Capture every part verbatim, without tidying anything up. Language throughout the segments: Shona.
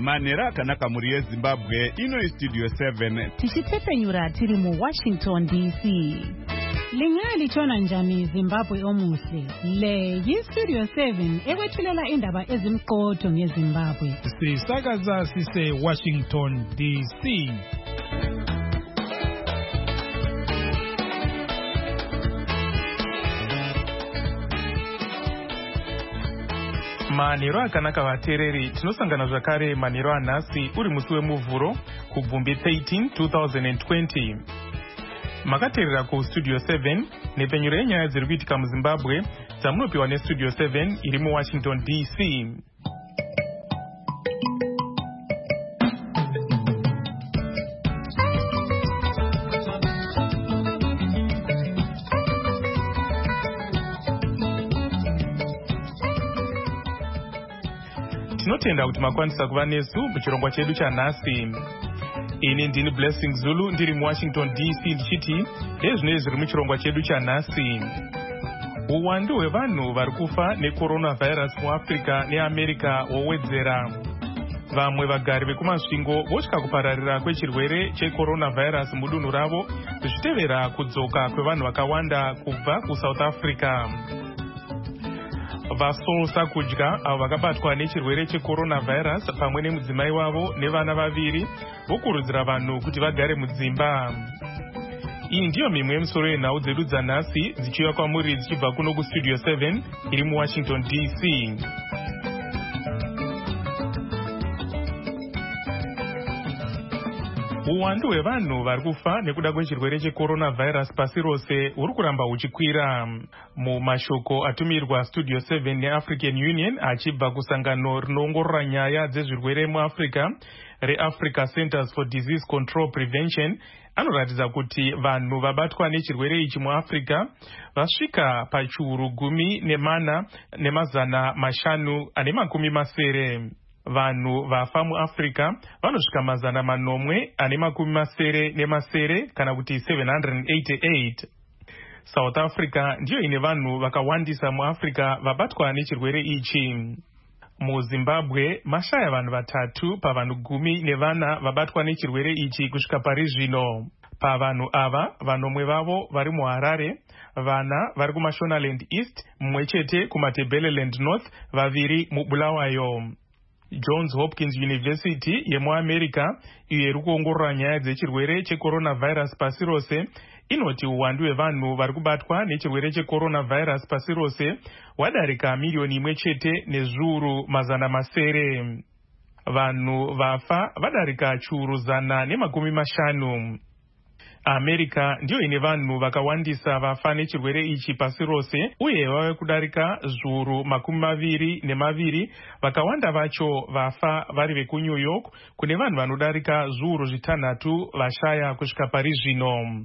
manhero akanaka muri yezimbabwe. Ino Studio seven tichitepenyura tiri mu Washington D C. Lingali chona njani Zimbabwe omuhle. Le yi Studio seven ekwethulela indaba ezimqotho ngeZimbabwe. Sisakaza sise Washington D C. Manhero akanaka vatereri, tinosangana zvakare manhero anhasi uri musi wemuvhuro kubvumbi thirteen twenty twenty. Makateerera ku Studio seven nepenyuro yenyaya dziri kuitika muZimbabwe dzamunopiwa neStudio seven iri muWashington D C. Tinotenda kuti makwanisa kuva nesu muchirongwa chedu chanhasi. Ini ndini Blessing Zulu ndiri muWashington D C ndichiti ezvinei zviri muchirongwa chedu chanhasi. Uwandu hwevanhu vari kufa necoronavirus muAfrica neAmerica wowedzera. Vamwe vagari vekumasvingo vosvika kupararira kwechirwere checoronavirus mudunhu ravo zvichitevera kudzoka kwevanhu vakawanda kubva kuSouth Africa. Vasosa kudya avo vakabatwa nechirwere checoronavirus pamwe nemudzimai wavo nevana vaviri vokurudzira vanhu kuti vagare mudzimba. Iyi ndiyo mimwe yemisoro yenhau dzedu dzanhasi dzichiuya kwamuri dzichibva kuno kuStudio seven iri muWashington D C. Uwandu hwevanhu vari kufa nekuda kwechirwere checoronavirus pasi rose huri kuramba huchikwira. Mumashoko atumirwa Studio seven neAfrican Union achibva kusangano rinoongorora nyaya dzezvirwere muAfrica reAfrica Centers for Disease Control Prevention anoratidza kuti vanhu vabatwa nechirwere ichi muAfrica vasvika pachiuru gumi nemana nemazana mashanu ane makumi masere. Vanhu vafa muAfrica vanosvika mazana manomwe ane makumi masere nemasere kana kuti seven hundred eighty-eight. South Africa ndiyo ine vanhu vakawandisa muAfrica vabatwa nechirwere ichi. MuZimbabwe mashaya vanhu vatatu pavanhu gumi nevana vabatwa nechirwere ichi kusvika pari zvino. Pavanhu ava vanomwe vavo vari muHarare, vana vari kuMashonaland East, mumwe chete kuMatebeleland North, vaviri muBulawayo. Johns Hopkins University yemuAmerica iyo iri kuongorora nyaya dzechirwere checoronavirus pasi rose inoti uwandu hwevanhu vari kubatwa nechirwere checoronavirus pasi rose wadarika miriyoni imwe chete nezviuru mazana masere. Vanhu vafa vadarika chiuru zana nemakumi mashanu. America ndiyo ine vanhu vakawandisa vafa nechirwere ichi pasi rose uye vave kudarika zviuru makumi maviri nemaviri, vakawanda vacho vafa vari vekuNew York kune vanhu vanodarika zviuru zvitanhatu vashaya kusvika pari zvino.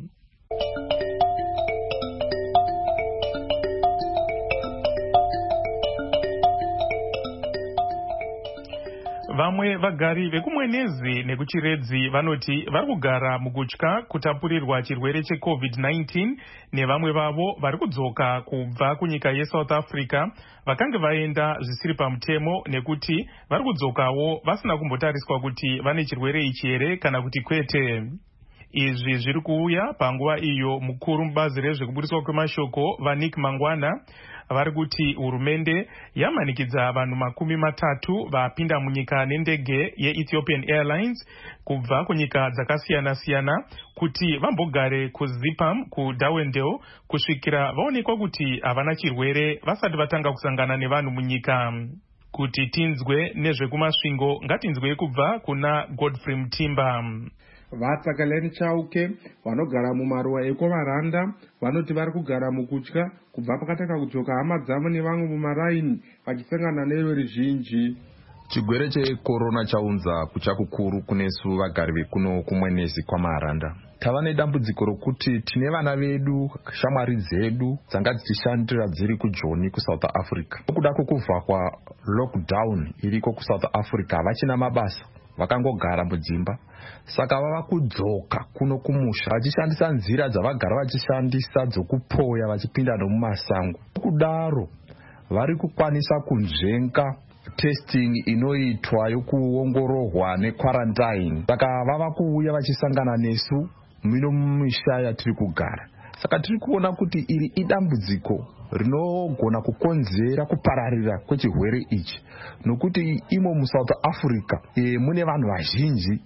Vamwe vagari vekumwenezi nekuchiredzi vanoti vari kugara mukutya kutapurirwa chirwere cheCovid nineteen nevamwe vavo vari kudzoka kubva kunyika yeSouth Africa vakange vaenda zvisiri pamutemo nekuti vari kudzokawo vasina kumbotariswa kuti vane chirwere ichi here kana kuti kwete. Izvi zviri kuuya panguva iyo mukuru mubazi rezvekuburiswa kwemashoko vaNick Mangwana vari kuti hurumende yamanikidza vanhu makumi matatu vapinda munyika nendege yeEthiopian Airlines kubva kunyika dzakasiyana-siyana kuti vambogare kuZipam kuDarwendale kusvikira vaonekwa kuti havana chirwere vasati vatanga kusangana nevanhu munyika. Kuti tinzwe nezvekumasvingo ngatinzwe kubva kuna Godfrey Mutimba. Vatsakaleni Chauke vanogara mumaruwa ekovaranda vanoti vari kugara mukutya kubva pakatanga kudzoka hama dzavo nevamwe mumaraini vachisangana neveruzhinji. Chigwere chekorona chaunza kucha kukuru kunesu vagari vekuno kumwenezi kwamaranda. Tava nedambudziko rokuti tine vana vedu, shamwari dzedu dzanga dzichishandira dziri kuJoni kuSouth Africa. Nokuda kwokubva kwa lockdown iriko kuSouth Africa havachina mabasa, vakangogara mudzimba. Saka vava kudzoka kuno kumusha vachishandisa nzira dzavagara vachishandisa dzokupoya vachipinda nomumasango. Kudaro vari kukwanisa kunzvenga testing inoitwa yokuongororwa nekwarantine. Saka vava kuuya vachisangana nesu mino mumisha yatiri kugara. Saka tiri kuona kuti iri idambudziko rinogona kukonzera kupararira kwechirwere ichi, nokuti imo muSouth Africa e, mune vanhu vazhinji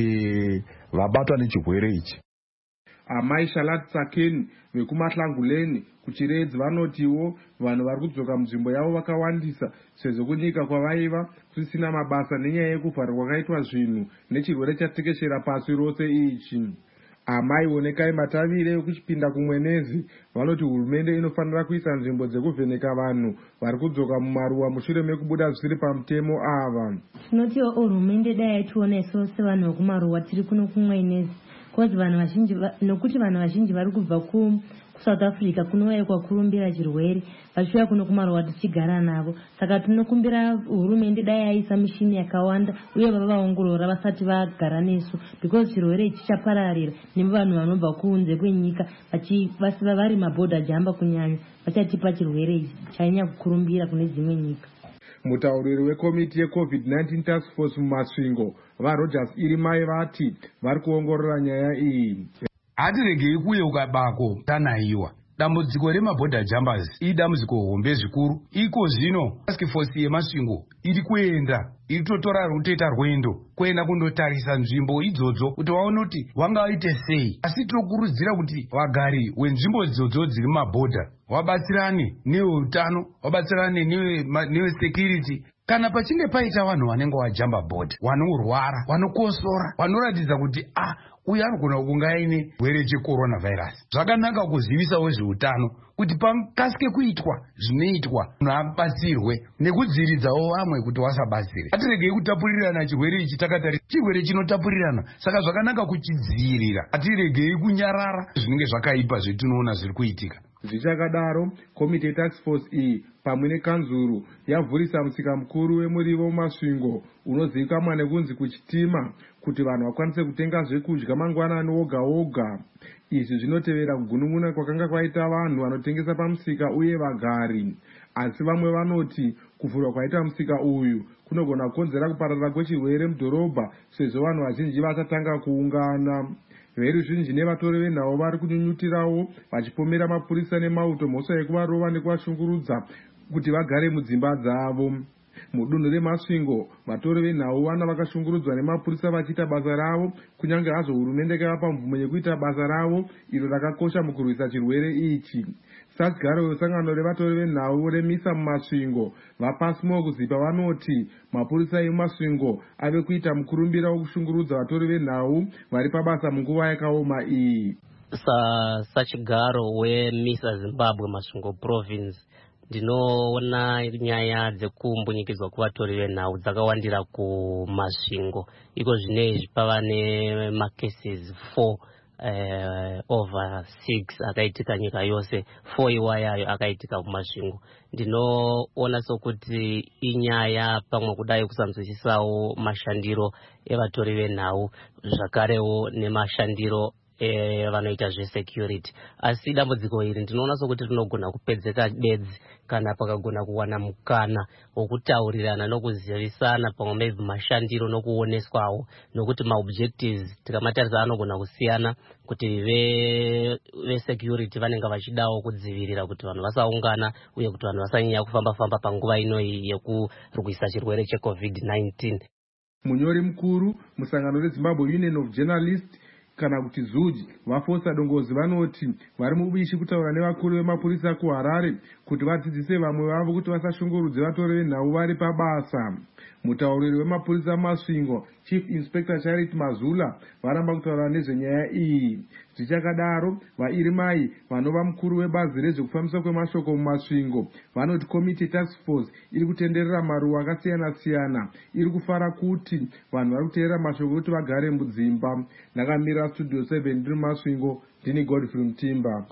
e, vabatwa nechirwere ichi. Amai Shalat Sakeni vekumahlanguleni kuchiredzi vanotiwo vanhu vari kudzoka munzvimbo yavo vakawandisa sezvo kunyika kwavaiva kusisina mabasa nenyaya yekuvharwa kwakaitwa zvinhu nechirwere chatekeshera pasi rose ichi. Amai Onekai Matavire ekuchipinda kumwenezi vanoti hurumende inofanira kuisa nzvimbo dzekuvheneka vanhu vari kudzoka mumaruwa mushure mekubuda zvisiri pamutemo ava. Tinotiwo hurumende dai yaitiona isu sevanhu vekumaruwa tiri kuno kumwenezi, kozi vanhu vazhinji nokuti vanhu vazhinji vari kubva ku South Africa kunouya kwakurumbira chirwere vachiuya kuno kumaruwa tichigara navo. Saka tinokumbira hurumende dai yaisa mishini yakawanda uye vavaongorora vasati vagara nesu, because chirwere ichi chapararira nevanhu vanobva kunze kwenyika vasiva vari mabhodha jamba kunyanya vachatipa chirwere ichi chainya kukurumbira kune dzimwe nyika. Mutauriri wekomiti yeCovid nineteen task force mumasvingo vaRogers Irimai vati vari kuongorora nyaya iyi. Hatiregei kuyeuka bako tanaiwa. Dambudziko remabhodha jumpers idambudziko hombe zvikuru. Iko zvino task force yemasvingo iri kuenda iri totora ruteta rwendo kuenda kundotarisa nzvimbo idzodzo kuti vaone kuti wangaite sei. Asi tinokurudzira kuti vagari wenzvimbo idzodzo dziri mabhodha wabatsirane neveutano, wabatsirane newe security. Kana pachinge paita vanhu vanenge vajamba board, vanorwara, vanokosora, vanoratidza kuti ah uyu anogona kunga aine chirwere checoronavirus, zvakanaka kuzivisa wezveutano kuti pakasike kuitwa zvinoitwa munhu abatsirwe nekudziviridzawo vamwe kuti vasabatsire. Hatiregei kutapurirana chirwere ichi takatari chirwere chinotapurirana, saka zvakanaka kuchidzivirira. Hatiregei kunyarara zvinenge zvakaipa zvetinoona zviri kuitika. Zvichakadaro, komite task force iyi pamwe nekanzuru yavhurisa musika mukuru wemurivo mumasvingo unozivikanwa nekunzi kuchitima kuti vanhu vakwanise kutenga zvekudya mangwanani oga oga. Izvi zvinotevera kugunun'una kwakanga kwaita vanhu vanotengesa pamusika uye vagari. Asi vamwe vanoti kuvhurwa kwaita musika uyu kunogona kukonzera kupararira kwechirwere mudhorobha sezvo vanhu vazhinji vasatanga kuungana. Veruzhinji nevatori venhau vari kunyunyutirawo vachipomera mapurisa nemauto mhosva yekuvarova nekuvashungurudza kuti vagare mudzimba dzavo. Mudunhu remasvingo vatori venhau vana vakashungurudzwa nemapurisa vachiita basa ravo, kunyange hazvo hurumende yakavapa mvumo yekuita basa ravo iro rakakosha mukurwisa chirwere ichi. Sasigaro wesangano revatori venhau remisa mumasvingo vapasimo kuzipa vanoti mapurisa emumasvingo ave kuita mukurumbira wokushungurudza vatori venhau vari pabasa munguva yakaoma iyi. Sachigaro wemisa Zimbabwe Masvingo province ndinoona nyaya dzekumbunyikidzwa kuvatori venhau dzakawandira kumasvingo. Iko zvinezvi pava nemacases four Uh, over six akaitika nyika yose, four iwayayo akaitika kumasvingo. Ndinoona sokuti inyaya pamwe kudai kusanzwisisawo mashandiro evatori venhau zvakarewo nemashandiro E, vanoita zvesecurity. Asi dambudziko iri ndinoona sokuti rinogona kupedzeka bedzi kana pakagona kuwana mukana wokutaurirana nokuzivisana pamwe maybe mashandiro nokuoneswawo, nokuti maobjectives tikamatarisa anogona kusiyana, kuti ve vesecurity vanenge vachidawo kudzivirira kuti vanhu vasaungana uye kuti vanhu vasanyanya kufamba famba panguva inoyi yekurwisa chirwere cheCovid nineteen. Munyori mukuru musangano reZimbabwe Union of Journalists kana kuti Zuji vafosa dongozi vanoti vari mubishi kutaura nevakuru vemapurisa kuHarare kuti vadzidzise vamwe vavo kuti vasashungurudze vatori venhau vari pabasa. Mutauriri wemapurisa Masvingo Chief Inspector Charity Mazula varamba kutaura nezvenyaya iyi. Zvichakadaro, vaIrimai vanova mukuru webazi rezvekufambiswa kwemashoko mumasvingo vanoti komiti task force iri kutenderera maruwa akasiyana siyana, iri kufara kuti vanhu vari kuteerera mashoko kuti vagare mudzimba. Ndakamira studio seven ndiri mumasvingo, ndini Godfrey Mutimba.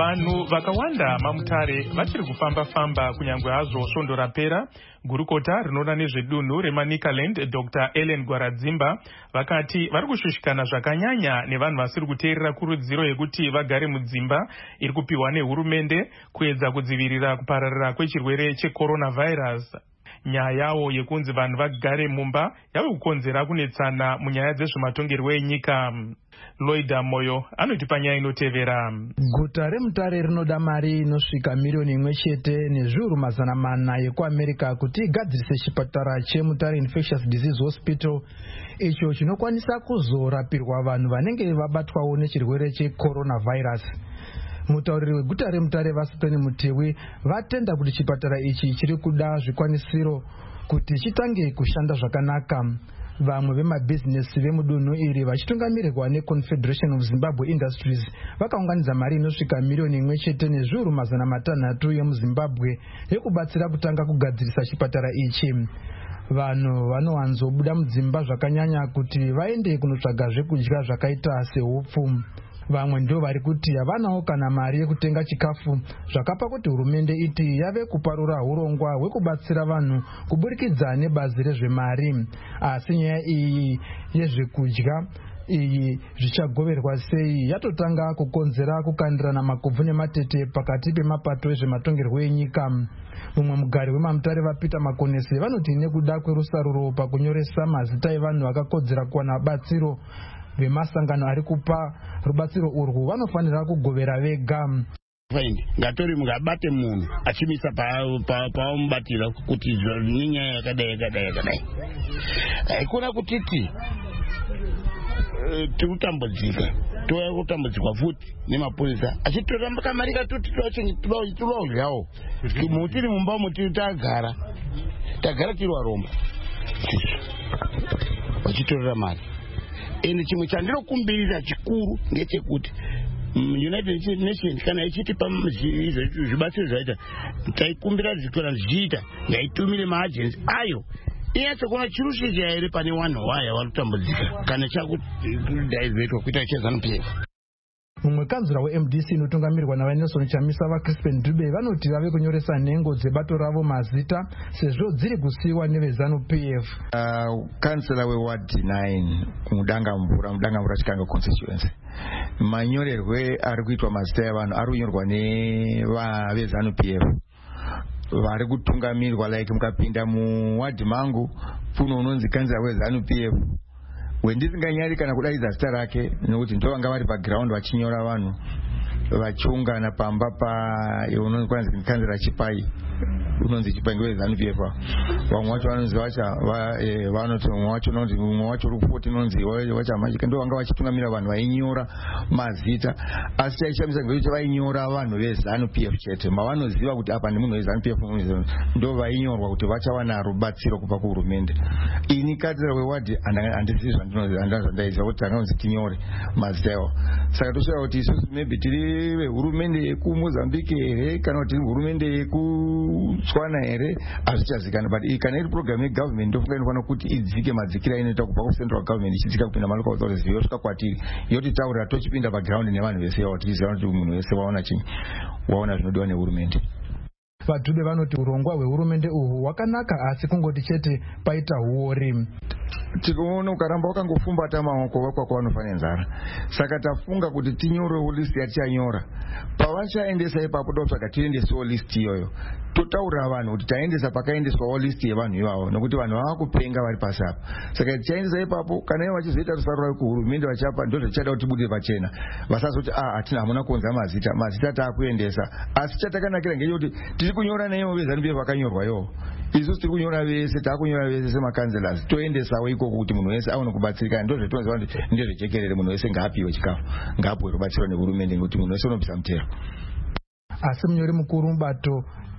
vanhu vakawanda mamutare vachiri kufamba-famba kunyangwe hazvo svondo rapera. Gurukota rinoona nezvedunhu reManicaland Dr Ellen Gwaradzimba vakati vari kushushikana zvakanyanya nevanhu vasiri kuteerera kurudziro yekuti vagare mudzimba iri kupiwa nehurumende kuedza kudzivirira kupararira kwechirwere checoronavirus. Nyaya yawo yekunzi vanhu vagare mumba yave kukonzera kunetsana munyaya dzezvematongerwo enyika. Loida Moyo anoti panyaya inotevera. Guta reMutare rinoda mari inosvika miriyoni imwe chete nezviuru mazana mana yekuAmerica kuti igadzirise chipatara cheMutare Infectious Disease Hospital, icho chinokwanisa kuzorapirwa vanhu vanenge vabatwawo nechirwere checoronavirus. Mutauriri weguta reMutare Vasipeni Mutiwi vatenda kuti chipatara ichi chiri kuda zvikwanisiro kuti chitange kushanda zvakanaka. Vamwe vemabhizinesi vemudunhu iri vachitungamirirwa neConfederation of Zimbabwe Industries vakaunganidza mari inosvika miriyoni imwe chete nezviuru mazana matanhatu yemuZimbabwe yekubatsira kutanga kugadzirisa chipatara ichi. Vanhu vanowanzobuda mudzimba zvakanyanya kuti vaende kunotsvaga zvekudya zvakaita sehupfu. Vamwe ndo vari kuti havanawo kana mari yekutenga chikafu, zvakapa kuti hurumende iti yave kuparura urongwa hwekubatsira vanhu kuburikidza nebazi rezvemari. Asi nyaya iyi yezvekudya iyi zvichagoverwa sei yatotanga kukonzera kukandirana makobvu nematete pakati pemapato ezvematongerwo enyika. Mumwe mugari wemaMutare vaPeter Makonesi vanoti nekuda kwerusaruro pakunyoresa mazita evanhu vakakodzera kuwana batsiro, vemasangano ari kupa rubatsiro urwu vanofanira kugovera vega. Ngatori mungabate munhu achimisa paumubatira kuti nyaya yakadai yakadai yakadai. Haikona kutiti tikutambudzika toya kutambudzikwa futi nemapurisa achitoramba kamari katuti tulaudyawo mutiri mumba mutiri tagara tagara tiri varomba vachitorera mari. Ende chimwe chandinokumbirira chikuru ngechekuti United Nations kana ichitipa zvibatsiro zvaita taikumbira zvikora zvichiita ngaitumire maagency ayo inyatsokuona chirushija here pane vanhu waya vari kutambudzika kana chakudaidzetwa kuita cheZANU-P F. Mumwe kanzura weM D C inotungamirwa naVanelson Chamisa vaCrispin Dube vanoti vave kunyoresa nhengo dzebato ravo mazita sezvo dziri kusiyiwa neveZANU-P F. Uh, kansela weward nine kumudanga mvura mudanga mvura Chikango constituency manyorerwe ari kuitwa mazita evanhu ari kunyorwa neveZANU-P F vari kutungamirwa like mukapinda muwadhi mangu puno unonzi kansela weZANU-P F wendisinganyari kana kudaidza zita rake nekuti ndovanga vari paground vachinyora vanhu vachiungana pamba pa unonzi kanzera Chipai unonzi Chipai ngeweZANU-P F. Vamwe vacho vanonzi vacha vanoti umwe wacho unonzi umwe wacho rupoti unonzi wacha machika ndovanga vachitungamira vanhu vainyora mazita. Asi chaishamisa ngekuti vainyora vanhu veZANU-P F chete mavanoziva kuti apa ndimunhu weZANU-P F ndo vainyorwa kuti vachawana rubatsiro kubva kuhurumende. Ini kansela weward handisizi zvandinoziva kuti anonzi tinyore mazita ewo. Saka tosvika kuti isusu maybe tiri vehurumende yekuMozambique here kana kuti tiri hurumende yekuTswana here hazvichazikana, but kana iri program yegovernment ndofunga inofanira kuti idzike madzikira inoita kubva kucentral government ichidzika kupinda malocal authorities yosvika kwatiri yotitaurira tochipinda paground nevanhu vese avo tichiziva kuti munhu wese waona chinyi waona zvinodiwa nehurumende. Vadhube vanoti urongwa hwehurumende uhwu hwakanaka asi kungoti chete paita huori. Tikuona ukaramba wakangofumbata maoko vakwa kwavanofanira nzara. Saka tafunga kuti tinyorewo list yatichanyora. Pavachaendesa ipapo totsvaga tiendesewo list iyoyo. Totaurira vanhu kuti taendesa pakaendeswawo list yevanhu ivavo nokuti vanhu vava kupenga vari pasi apa. Saka tichaendesa ipapo kana ivo vachizoita rusaruro kuhurumende vachapa ndo zvichada kuti tibudire pachena. Vasazoti ah hatina hamuna kuonza mazita mazita taakuendesa. Asi chatakanakira ngechekuti tiri kunyora naivo veZANU-P F vakanyorwa ivo. Isusu tiri kunyora vese taakunyora vese semakanzelas toendesawo ikoko kuti munhu wese aone kubatsirikana. Ndo zvetinoziva kuti ndezvejekerere munhu wese ngaapiwe chikafu ngaapiwe rubatsiro nehurumende ngekuti munhu wese unobvisa mutero. Asi munyori mukuru mubato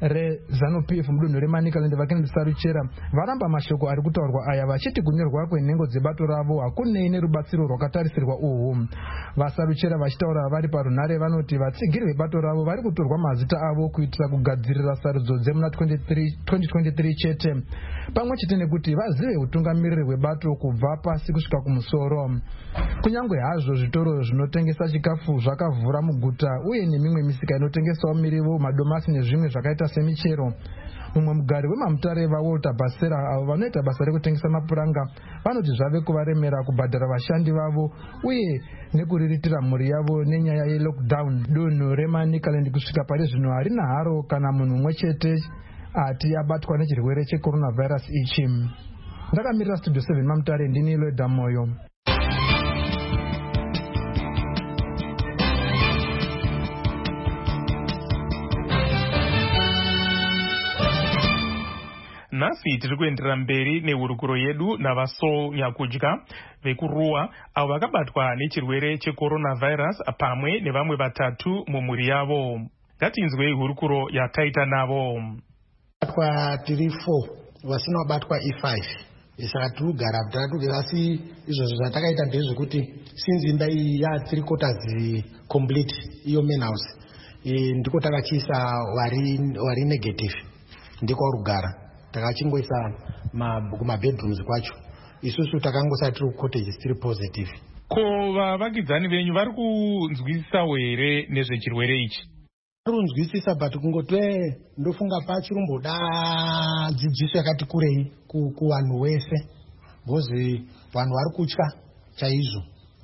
rezanu p f mudunhu remanicaland vakennedy saruchera varamba mashoko ari kutaurwa aya vachiti kunyorwa kwenhengo dzebato ravo hakunei nerubatsiro rwakatarisirwa uhwu. Vasaruchera vachitaura vari parunhare vanoti vatsigiri vebato ravo vari kutorwa mazita avo kuitira kugadzirira sarudzo dzemuna twenty twenty-three chete, pamwe chete nekuti vazive utungamiriri hwebato kubva pasi kusvika kumusoro. Kunyange hazvo zvitoro zvinotengesa chikafu zvakavhura muguta uye nemimwe misika inotengesawo mirivo, madomasi nezvimwe zvakaita semichero, mumwe mugari wemamutare vaWalter Basera avo vanoita basa rekutengesa mapuranga vanoti zvave kuvaremera kubhadhara vashandi vavo uye nekuriritira mhuri yavo nenyaya yelockdown. Dunhu remanicaland kusvika pari zvino harina haro kana munhu mumwe chete ati abatwa nechirwere checoronavirus ichi. Ndakamirira studio seven mamutare, ndini Loida Moyo. Nhasi tiri kuendera mberi nehurukuro yedu navasonyakudya vekuruwa avo vakabatwa nechirwere checoronavirus pamwe nevamwe vatatu mumhuri yavo. Ngatinzwei hurukuro yataita navo. Batwa tiri four vasina wabatwa e five saka tiri kugara tatugara, asi izvozvo zvatakaita ndezvekuti since imba iyi ya three quarters complete iyo main house ndiko takachiisa vari vari negative ndiko rugara takachingoisa kumabedrooms kwacho, isusu takangosa tiri kucottages tiri positive. Ko vavakidzani venyu vari kunzwisisa here nezvechirwere ichi? Vari kunzwisisa, but kungotwe ndofunga pachirumboda dzidziso yakati kurei kuvanhu wese, because vanhu vari kutya chaizvo.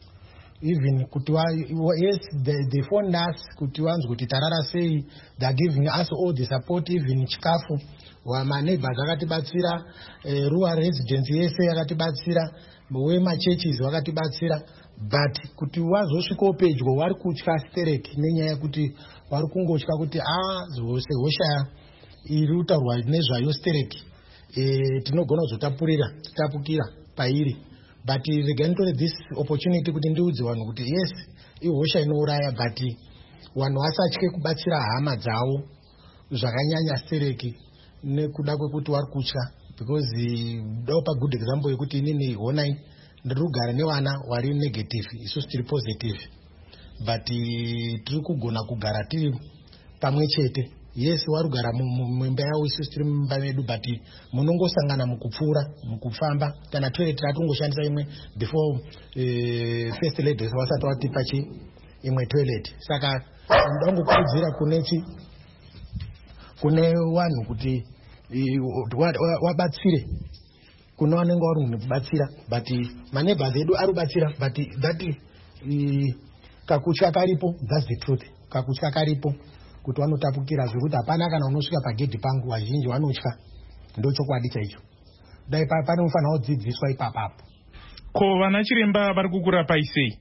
Even kuti yes, they, they phoned us kuti vanzwe kuti tarara sei, they are giving us all the support, even chikafu maneighbors vakatibatsira, eh, rural residents yese yakatibatsira, wemachurches vakatibatsira, but kuti wazosvikawo pedyo vari kutya stereki nenyaya yekuti vari kungotya kuti ah hosha iri kutaurwa nezvayo stereki eh, tinogona kuzotapurira tapukira pairi. But regai nditore this opportunity kuti ndiudze vanhu kuti yes, ihosha inouraya, but vanhu vasatye kubatsira hama dzavo zvakanyanya stereki nekuda kwekuti vari kutya, because ndopa good example yekuti inini honai ndiri kugara nevana vari negative, isusu tiri positive, but tiri kugona kugara tiri pamwe chete. Yes, vari kugara mumba yavo, isusu tiri mumba medu, but munongosangana mukupfuura mukufamba, kana toilet ratongoshandisa imwe before uh, first ladies vasati vatipa chi imwe toilet. Saka ndangokurudzira kunechi kune vanhu kuti wabatsire kune vanenge vari munhu kubatsira, but maneighbors edu ari kubatsira, but that kakutya karipo, that's the truth. Kakutya karipo kuti vanotapukira zvekuti hapana kana unosvika pagedhi pangu, vazhinji vanotya, ndo chokwadi chaicho. Dai pane unofanira kudzidziswa ipapapo. Ko vana chiremba vari kukurapai sei?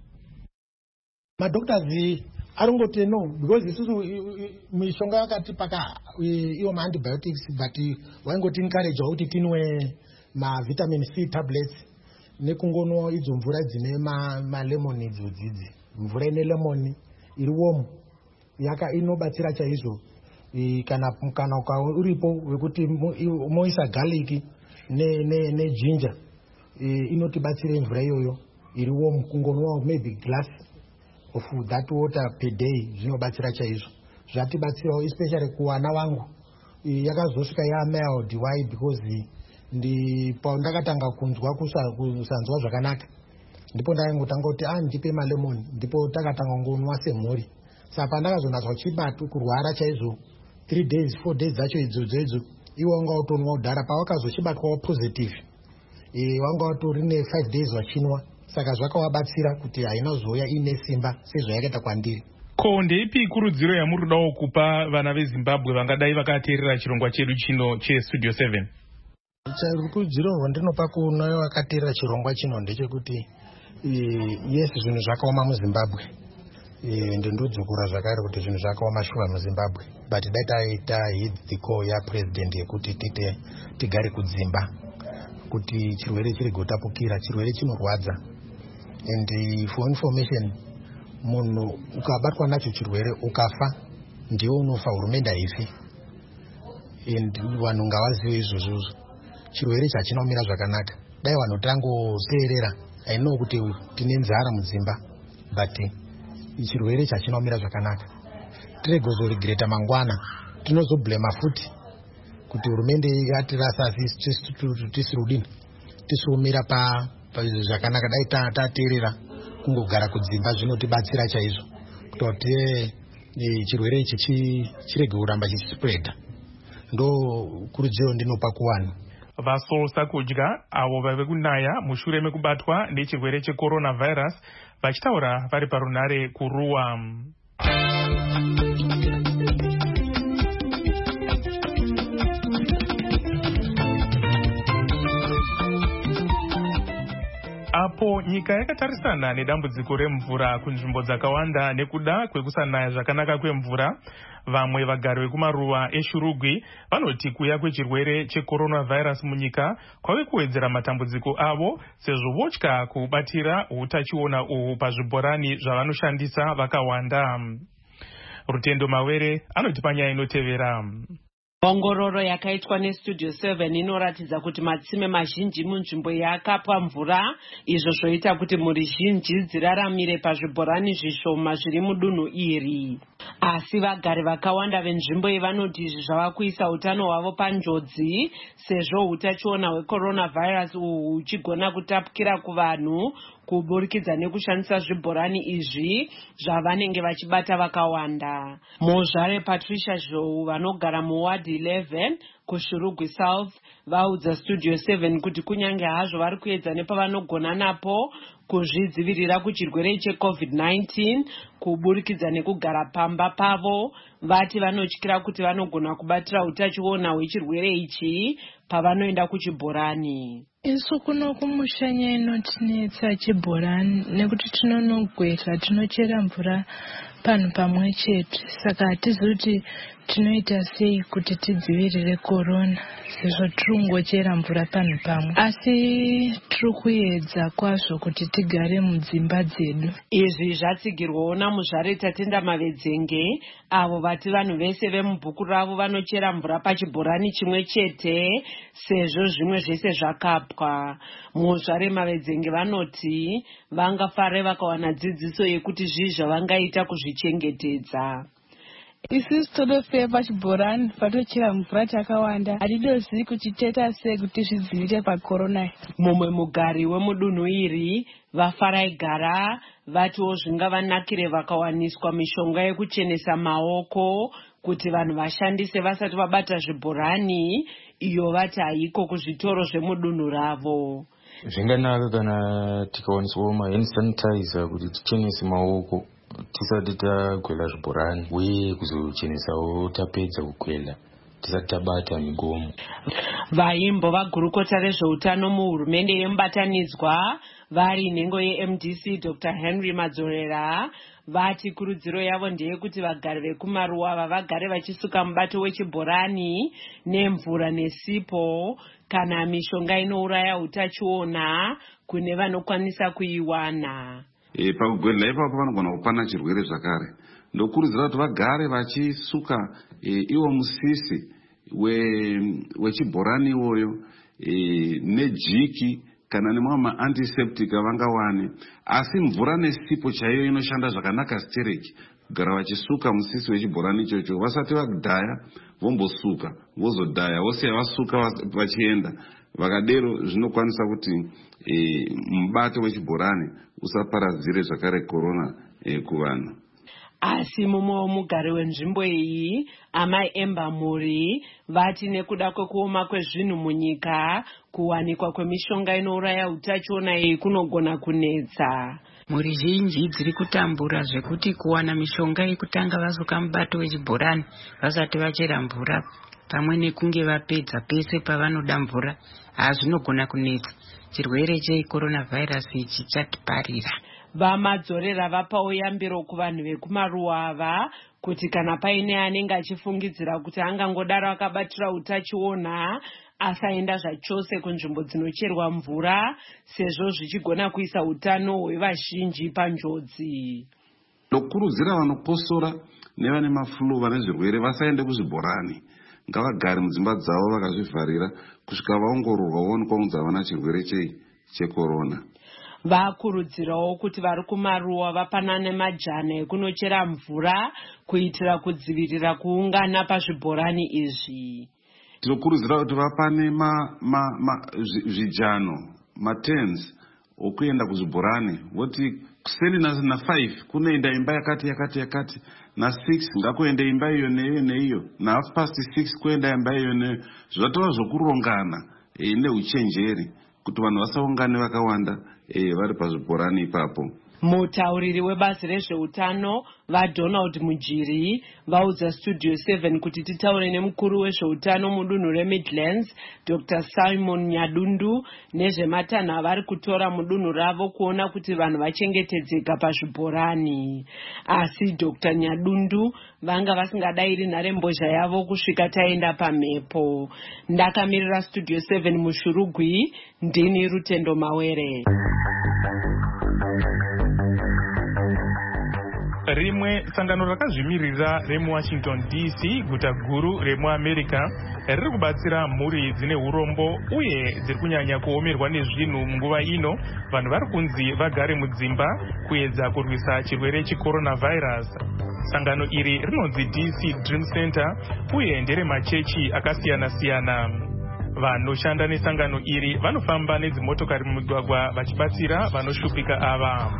Madoctors arongoti no, because isusu mishonga yakatipaka iyo ma-antibiotics, but waingoti encourage kuti tinwe ma-vitamin C tablets nekungonwa idzo mvura dzine ma-lemon idzo dzidzi. Mvura ine lemon iri warm yaka inobatsira chaizvo, kana kana uripo wekuti moisa garlic ne ne ne ginger inotibatsira mvura iyoyo iri warm, kungonwa maybe glass of that water per day zvinobatsira chaizvo. Zvatibatsirawo especially kuwana wangu yakazosvika yamild. Why? Because ndi pandakatanga kunzwa kusanzwa zvakanaka ndipo ndangotanga kuti ah ndipe malemon, ndipo takatanga ngonwa semhuri. Saka pandakazonazwa chibatu kurwara chaizvo three days four days dzacho idzodzo idzo, iwe wanga utonwa udhara pawakazochibatwawo positive e wanga utori ne five days wachinwa. Saka zvakawabatsira kuti haina zouya ine simba sezvayakaita kwandiri. Ko ndeipi kurudziro yamuri kudawo kupa vana veZimbabwe vangadai vakateerera chirongwa chedu chino chestudio seven? Rukudziro rwandinopa kuno vakateerera chirongwa chino ndechekuti yes, zvinhu zvakaoma muZimbabwe, ndindodzokura zvakare kuti zvinhu zvakaoma shuwa muZimbabwe, but dai taita hit the call yapresident yekuti tite tigare kudzimba kuti chirwere chirigotapukira. Chirwere chinorwadza, and for information, munhu ukabatwa nacho chirwere ukafa ndiwo unofa, hurumende haifi. and vanhu ngavazive izvozvo. Chirwere chachinomira zvakanaka. Dai vanhu tangoteerera. I know kuti tine nzara mudzimba, but chirwere chachinomira zvakanaka. Tirege kuzorigreta mangwana. Tinozoblema futi kuti hurumende yatirasa tisirudini. Tisirumira pa zvakanaka. Dai tateerera kungogara kudzimba zvinotibatsira chaizvo. Kuti chirwere ichi chirege kuramba chispread. Ndo kurudziro ndinopa kuvanhu. Vasolsa kudya avo vave kunaya mushure mekubatwa nechirwere checoronavirus vachitaura vari parunare kuruwa. Apo nyika yakatarisana nedambudziko remvura kunzvimbo dzakawanda nekuda kwekusanaya zvakanaka kwemvura, vamwe vagari vekumaruwa eshurugwi vanoti kuuya kwechirwere checoronavirus munyika kwave kuwedzera matambudziko avo, sezvo votya kubatira utachiona uhu pazvibhorani zvavanoshandisa vakawanda. Rutendo Mawere anoti panyaya inotevera. Ongororo yakaitwa neStudio seven inoratidza kuti matsime mazhinji munzvimbo yakapa mvura, izvo zvoita kuti mhuri zhinji dziraramire pazvibhorani zvishoma zviri mudunhu iri. Asi vagari vakawanda venzvimbo iyi vanoti izvi zvava kuisa utano hwavo panjodzi, sezvo utachiona hwecoronavirus uhu huchigona kutapukira kuvanhu kuburikidza nekushandisa zvibhorani izvi zvavanenge vachibata vakawanda. Muzvare Patricia Zhou vanogara muward eleven kuShurugwi South vaudza Studio seven kuti kunyange hazvo vari kuedza nepavanogona napo kuzvidzivirira kuchirwere checovid nineteen kuburikidza nekugara pamba pavo, vati vanotyira kuti vanogona kubatira utachiona hwechirwere ichi pavanoenda kuchibhorani. Isu kuno kumushanya inotinetsa chibhorani nekuti tinonogweta tinochera mvura panhu pamwe chete, saka hatizivi tinoita sei kuti tidzivirire korona sezvo tiri kungochera mvura panhu pamwe, asi tiri kuedza kwazvo kuti tigare mudzimba dzedu. Izvi zvatsigirwawo naMuzvare Tatenda Mavedzenge avo vati vanhu vese vemubhuku ravo vanochera mvura pachibhorani chimwe chete sezvo zvimwe zvese zvakapwa. Muzvare Mavedzenge vanoti vangafare vakawana dzidziso yekuti zvii zvavangaita kuzvichengetedza. Isusu todofeya pachibhorani patochera mvura chakawanda, hatidozivi kuchiteta sei kuti zvidzivirire pakorona. Mumwe mugari wemudunhu iri vaFaraigara vatiwo zvingavanakire vakawaniswa mishonga yekuchenesa maoko kuti vanhu vashandise vasati vabata zvibhorani, iyo vati haiko kuzvitoro zvemudunhu ravo. Zvinganaka kana tikawaniswawo mahand sanitizer kuti tichenese maoko tisati tagwela zvibhorani, uye kuzochenesawo tapedza kukwela tisati tabata migomo. Vaimbo vagurukota rezveutano muhurumende yemubatanidzwa vari nhengo yeM D C Doctor Henry Madzorera vati kurudziro yavo ndeyekuti vagari vekumaruwa vavagare vachisuka mubato wechibhorani nemvura nesipo kana mishonga inouraya utachiona kune vanokwanisa kuiwana. E, pakugwedla ipapo vanogona kupana chirwere zvakare. Ndokurudzira kuti vagare vachisuka e, iwo musisi wechibhorani iwoyo e, nejiki kana nemamwe ma-antiseptic avangawane, asi mvura nesipo chaiyo inoshanda zvakanaka stereki. Kugara vachisuka musisi wechibhorani ichocho, vasati vadhaya vombosuka, vozodhaya vosiya vasuka vachienda. Vakadero zvinokwanisa kuti e, mubato wechibhorani usaparadzire zvakare korona e, kuvanhu. Asi mumwe womugari wenzvimbo iyi Amai Emba Muri vati nekuda kwekuoma kwezvinhu munyika, kuwanikwa kwemishonga inouraya utachiona iyi kunogona kunetsa. Mhuri zhinji dziri kutambura zvekuti kuwana mishonga yekutanga vasuka mubato wechibhorani vasati vachera mvura pamwe nekunge vapedza pese pavanoda mvura, hazvinogona kunetsa. Chirwere checoronavirus ichi chatiparira. Vamadzorera vapawo yambiro kuvanhu vekumaruwa ava kuti kana paine anenge achifungidzira kuti angangodaro akabatira utachiona asaenda zvachose kunzvimbo dzinocherwa mvura, sezvo zvichigona kuisa utano hwevazhinji panjodzi. Ndokurudzira vanokosora nevane maflu vane zvirwere vasaende kuzvibhorani. ngavagare mudzimba dzavo vakazvivharira kusvika vaongororwa vaonekwa kunzi havana chirwere chekorona. Vakurudzirawo kuti vari kumaruwa vapanane majana ekunochera mvura kuitira kudzivirira kuungana pazvibhorani izvi. Tinokurudzira kuti vapane zvijano matens okuenda kuzvibhorani, voti kuseni na five kunoenda imba yakati yakati yakati, na six ngakuende imba iyo neiyo neiyo, na half past six kuenda imba iyo neiyo. Zvatova zvokurongana neuchenjeri kuti vanhu vasaungane vakawanda vari pazvibhorani ipapo. Mutauriri webazi rezveutano vaDonald Mujiri vaudza Studio seven kuti titaure nemukuru wezveutano mudunhu reMidlands Doctor Simon Nyadundu nezvematanho avari kutora mudunhu ravo kuona kuti vanhu vachengetedzeka pazvibhorani. Asi Doctor Nyadundu vanga vasingadairi nharembozha yavo kusvika taenda pamhepo. Ndakamirira Studio seven muShurugwi, ndini Rutendo Mawere. Rimwe sangano rakazvimirira remuWashington D C, guta guru remuAmerica, riri kubatsira mhuri dzine urombo uye dziri kunyanya kuomerwa nezvinhu munguva ino. Vanhu vari kunzi vagare mudzimba kuedza kurwisa chirwere checoronavirus. Sangano iri rinonzi D C Dream Center uye nderemachechi akasiyana-siyana. Vanoshanda nesangano iri vanofamba nedzimotokari mumigwagwa vachibatsira vanoshupika ava.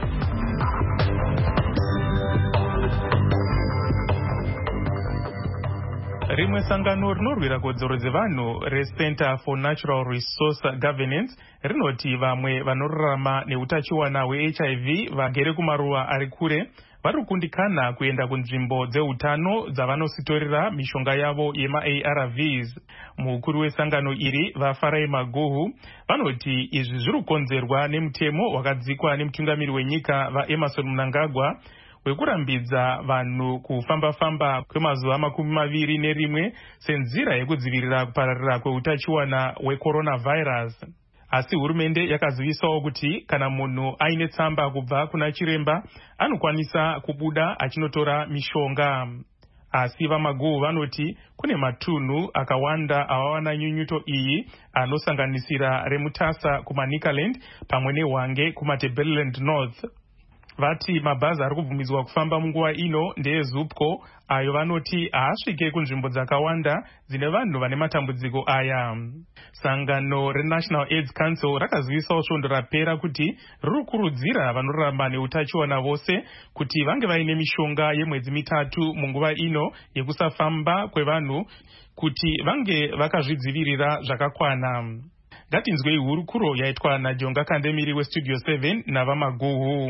Rimwe sangano rinorwira kodzero dzevanhu reCenter for Natural Resource Governance rinoti vamwe vanorarama neutachiwana hweH I V vagere kumaruwa ari kure vari kukundikana kuenda kunzvimbo dzeutano dzavanositorera mishonga yavo yema-A R Vs. Mukuru wesangano iri vaFarai Maguhu vanoti izvi zviri kukonzerwa nemutemo wakadzikwa nemutungamiri wenyika vaEmerson Mnangagwa wekurambidza vanhu kufamba-famba kwemazuva makumi maviri nerimwe senzira yekudzivirira kupararira kweutachiwana hwecoronavirus. Asi hurumende yakazivisawo kuti kana munhu aine tsamba kubva kuna chiremba anokwanisa kubuda achinotora mishonga. Asi vaMaguhu vanoti kune matunhu akawanda avawana nyunyuto iyi anosanganisira reMutasa kumaNicaland pamwe neHwange kumaTebeleland North. Vati mabhazi ari kubvumidzwa kufamba munguva ino ndeeZupco, ayo vanoti haasvike kunzvimbo dzakawanda dzine vanhu vane matambudziko aya. Sangano reNational AIDS Council rakazivisawo svondo rapera kuti riri kukurudzira vanorarama neutachiwana vose kuti vange vaine mishonga yemwedzi mitatu munguva ino yekusafamba kwevanhu kuti vange vakazvidzivirira zvakakwana. Ngatinzwei hurukuro yaitwa naJonga Kandemiri weStudio seven navaMaguhu.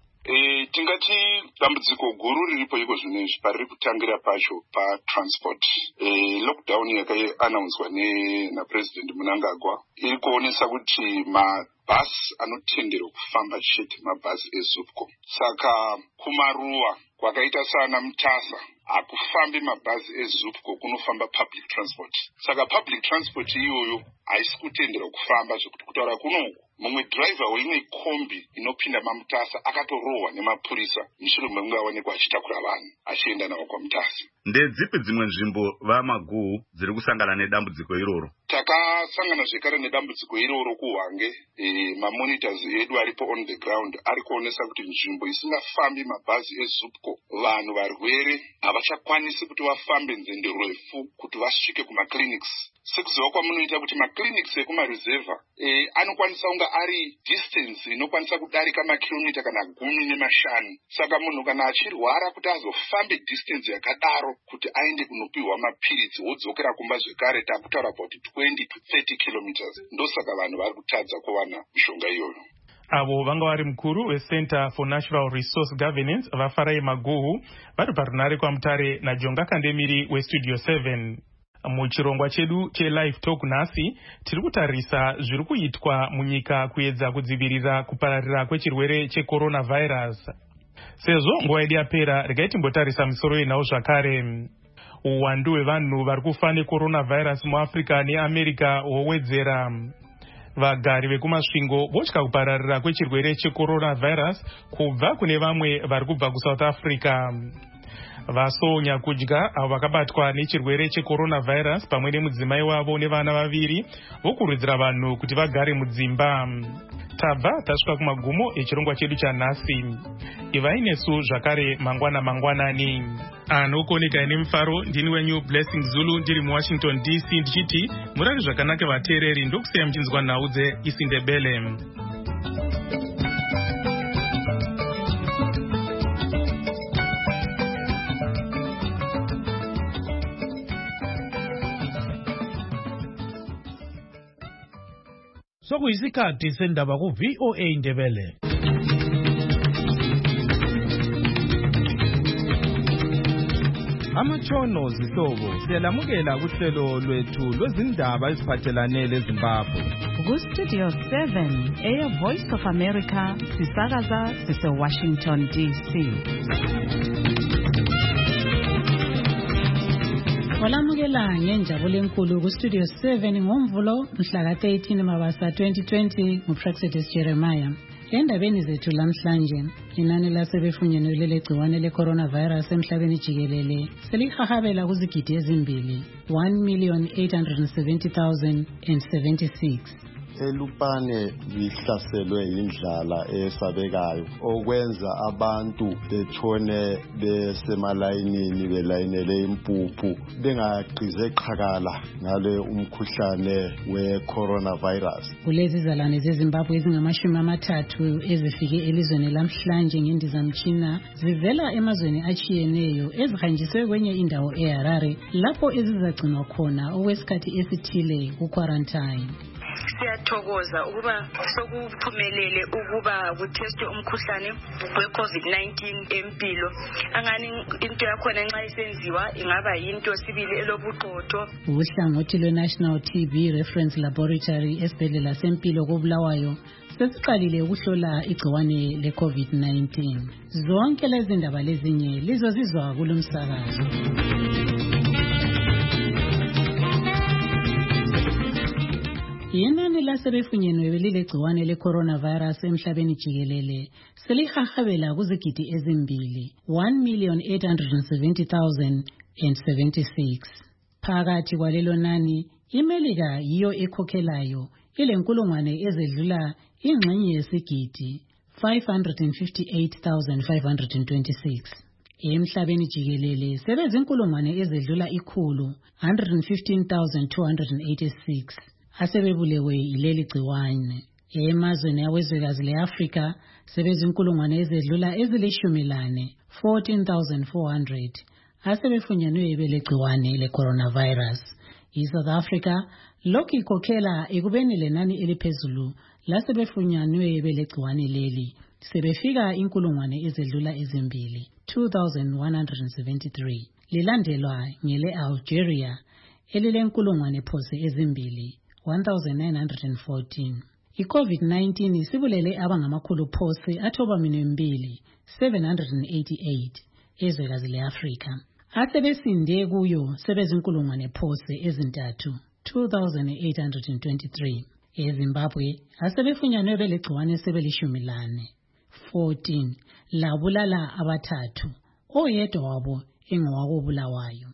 E, tingati dambudziko guru riripo iko zvinezvi pariri kutangira pacho patransport. E, lockdown yakaanaunswa naPresident Mnangagwa iri kuonesa kuti mabhasi anotenderwa kufamba chete mabhasi eZupco. Saka kumaruwa kwakaita sana Mutasa hakufambi mabhazi eZupco, kunofamba public transport. Saka public transport iyoyo haisi kutenderwa kufamba, zvekuti kutaura kunoku mumwe driver weimwe kombi inopinda maMutasa akatorohwa nemapurisa mushure mekunge aonekwa achitakura vanhu achienda navo kwaMutasa. Ndedzipi dzimwe nzvimbo vaMaguhu dziri kusangana nedambudziko iroro? Takasangana zvekare nedambudziko iroro kuHwange. E, mamonitors edu aripo on the ground ari kuonesa kuti nzvimbo isingafambi mabhazi eZupco vanhu varwere havachakwanisi kuti vafambe nzendo refu kuti vasvike kumaclinics. Sekuziva kwamunoita kuti maclinics ekumaruzevha e, anokwanisa kunga ari distance inokwanisa kudarika makilomita kana gumi nemashanu. Saka munhu kana achirwara kuti azofambe distance yakadaro kuti aende kunopiwa mapiritsi wodzokera kumba zvekare takutaura kuti twenty to thirty kilometers. Ndosaka vanhu vari kutadza kuwana mishonga iyoyo. Avo vanga vari mukuru weCenter for Natural Resource Governance vaFarai Maguhu vari parunare kwaMutare naJonga Kandemiri weStudio seven. Muchirongwa chedu cheLive Talk nhasi tiri kutarisa zviri kuitwa munyika kuedza kudzivirira kupararira kwechirwere checoronavirus. Sezvo nguva yedu yapera, regai timbotarisa misoro yenhau zvakare. Uwandu hwevanhu vari kufa necoronavirus muAfrica neAmerica hwowedzera. Vagari vekumasvingo votya kupararira kwechirwere checoronavirus kubva kune vamwe vari kubva kuSouth Africa. vasonya kudya avo vakabatwa nechirwere checoronavirus pamwe nemudzimai wavo nevana vaviri vokurudzira vanhu kuti vagare mudzimba. Tabva tasvika kumagumo echirongwa chedu chanhasi. Ivai nesu zvakare mangwana mangwanani. Anokoneka ine mufaro ndini wenyu Blessing Zulu ndiri muWashington D C ndichiti murari zvakanaka vateereri ndokuseya muchinzwa nhau dzeIsindebele. Sokuyisikhathi sendaba ku V O A Indebele. Amatshono zihlobo siyalamukela kuhlelo lwethu lwezindaba eziphathelane leZimbabwe. Ku Studio seven eya Voice of America sisakaza sise Washington D C. Walamukela ngenjabulo enkulu ku Studio seven ngomvulo mhla ka thirteen Mabasa twenty twenty nguPrexetus Jeremiah. Endabeni zethu lamhlanje inani lasebefunyenwe legciwane le-coronavirus emhlabeni jikelele selihahabela kuzigidi ezimbili one million eight hundred seventy thousand seventy-six. Elupane lihlaselwe indlala esabekayo okwenza abantu betshone besemalayinini belayinele impuphu bengaqize qhakala ngale umkhuhlane we-coronavirus. Kulezi zalwane zeZimbabwe ezingamashumi amathathu ezifike elizweni lamhlanje ngendizamtshina zivela emazweni achiyeneyo ezihanjiswe kwenye indawo eHarare lapho ezizagcinwa khona okwesikhathi esithile ku-quarantine. Siyathokoza ukuba sokuphumelele ukuba kutestwe umkhuhlane we-COVID nineteen empilo. Angani into yakhona nxa isenziwa ingaba yinto sibili elobuqotho. Uhlangothi lwe-National T B Reference Laboratory esibhedlela sempilo koBulawayo sesiqalile ukuhlola igciwane le-COVID nineteen. Zonke lezi ndaba lezinye lizozizwa kulo msakazo. Inani lasebefunyenwe belile gciwane le-coronavirus emhlabeni jikelele selihahabela kuzigidi ezimbili one million eight hundred seventy thousand seventy-six. Phakathi kwalelo nani iMelika yiyo ekhokhelayo ilenkulungwane ezedlula ingxenye yesigidi five hundred fifty-eight thousand five hundred twenty-six. Emhlabeni jikelele sebezinkulungwane ezedlula ikhulu one hundred fifteen thousand two hundred eighty-six. Asebebulewe ileli gciwane. Emazweni awezwekazi le-Afrika sebezinkulungwane ezedlula ezilishumi lane fourteen thousand four hundred asebefunyenwe bele gciwane le-coronavirus. ISouth Africa lokhu ikhokhela ekubeni lenani eliphezulu lasebefunyenwe bele gciwane leli sebefika inkulungwane ezedlula ezimbili two thousand one hundred seventy-three. Lilandelwa ngele Algeria elilenkulungwane phose ezimbili one thousand nine hundred fourteen. I-COVID nineteen isibulele abangamakhulu phose athoba minembili seven hundred eighty-eight ezwekazi le-Afrika. Asebesinde kuyo sebezinkulungwane phose ezintathu two thousand eight hundred twenty-three. EZimbabwe asebefunyanwe belegciwane sebelishumi lane fourteen labulala abathathu oyedwa wabo engowakobulawayo.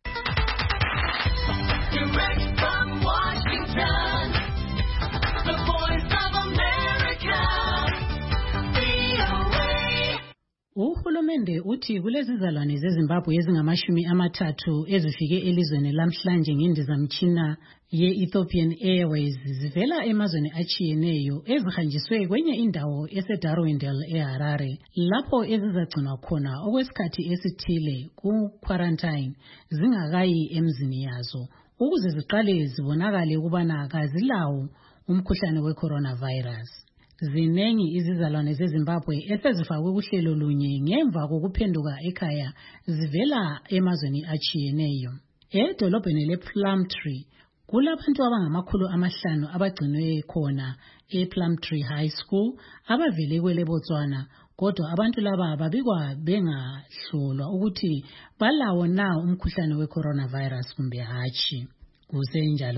Direct from Washington, the Voice of America, V O A. Uhulumende uthi kulezi zalwane zeZimbabwe ezingamashumi amathathu ezifike elizweni lamhlanje ngendizamtshina ye-Ethiopian Airways zivela emazweni achiyeneyo ezihanjiswe kwenye indawo eseDarwindale eHarare lapho ezizagcinwa khona okwesikhathi esithile ku-quarantine zingakayi emzini yazo ukuze ziqale zibonakale ukubana kazilawo umkhuhlane we-coronavirus. Zinengi izizalwane zeZimbabwe esezifakwe kuhlelo lunye ngemva kokuphenduka ekhaya zivela emazweni achiyeneyo. Edolobheni lePlumtree kulabantu abangamakhulu amahlanu abagcinwe khona ePlumtree High School abavele kwele Botswana, kodwa abantu laba babikwa bengahlolwa ukuthi balawo na umkhuhlane we-coronavirus kumbe hatshi. Kusenjalo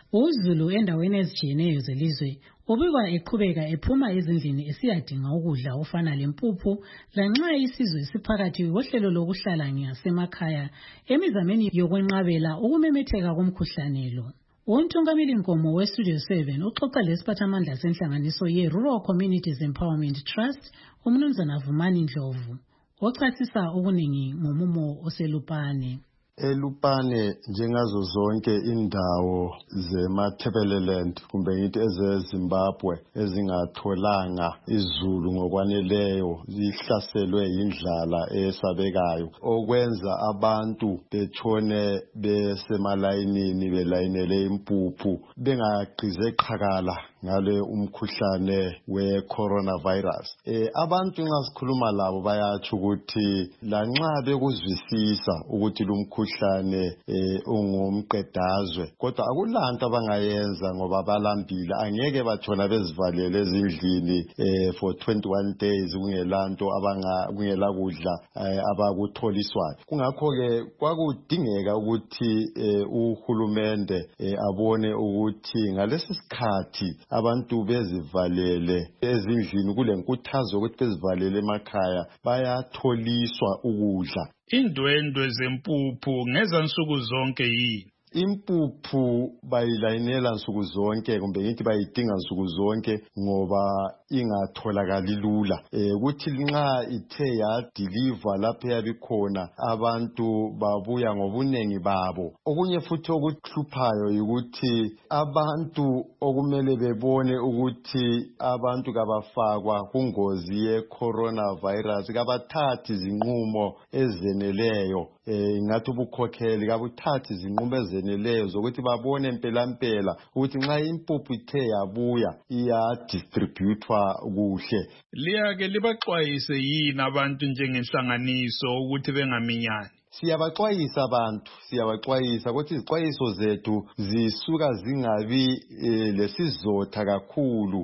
uZulu endaweni ezijiyeneyo zelizwe ubikwa eqhubeka ephuma ezindlini esiyadinga ukudla ofana lempuphu lanxa isizwe siphakathi kohlelo lokuhlala ngasemakhaya emizameni yokwenqabela ukumemetheka komkhuhlane lo. Untungameli Nkomo weStudio seven uxoxa lesiphathamandla senhlanganiso ye-Rural Communities Empowerment Trust uMnumzana Vumani Ndlovu ochasisa okuningi ngomumo oselupane. Elupane njengazo zonke indawo zeMatabeleland kumbe ngithi ezeZimbabwe ezingatholanga izulu ngokwaneleyo zihlaselwe indlala esabekayo okwenza abantu betshone besemalayinini belayinele impuphu bengaqize qhakala ngale umkhuhlane we-coronavirus. Eh, abantu nxa sikhuluma labo bayatsho ukuthi lanxa bekuzwisisa ukuthi lumkhuhlane eh, ungumqedazwe kodwa akulanto abangayenza ngoba balambile angeke batshona bezivalele ezindlini eh, for twenty-one days kungelanto abanga kungela kudla eh, abakutholiswayo. Kungakho ke kwakudingeka ukuthi eh, uhulumende eh, abone ukuthi ngalesi sikhathi abantu bezivalele ezindlini kule nkuthazo ukuthi bezivalele emakhaya bayatholiswa ukudla. Indwendwe zempuphu ngezansuku zonke yini? Impuphu bayilayinela nsuku zonke kumbe ngithi bayidinga nsuku zonke ngoba ingatholakali lula. Eh kuthi nxa ithe ya deliver lapho yabikhona abantu babuya ngobunengi babo. Okunye futhi okuhluphayo ukuthi abantu okumele bebone ukuthi abantu kabafakwa kungozi ye coronavirus kabathathi izinqumo ezeneleyo. Eh ngathi ubukhokheli kabuthathi izinqumo ezeneleyo zokuthi babone impela impela ukuthi nxa impuphu ithe yabuya iya distributwa kuhle. Liyake libaxwayise yini abantu njengenhlanganiso ukuthi bengaminyani? Siyabaxwayisa abantu, siyabaxwayisa ukuthi izixwayiso zethu zisuka zingabi e, lesizotha kakhulu,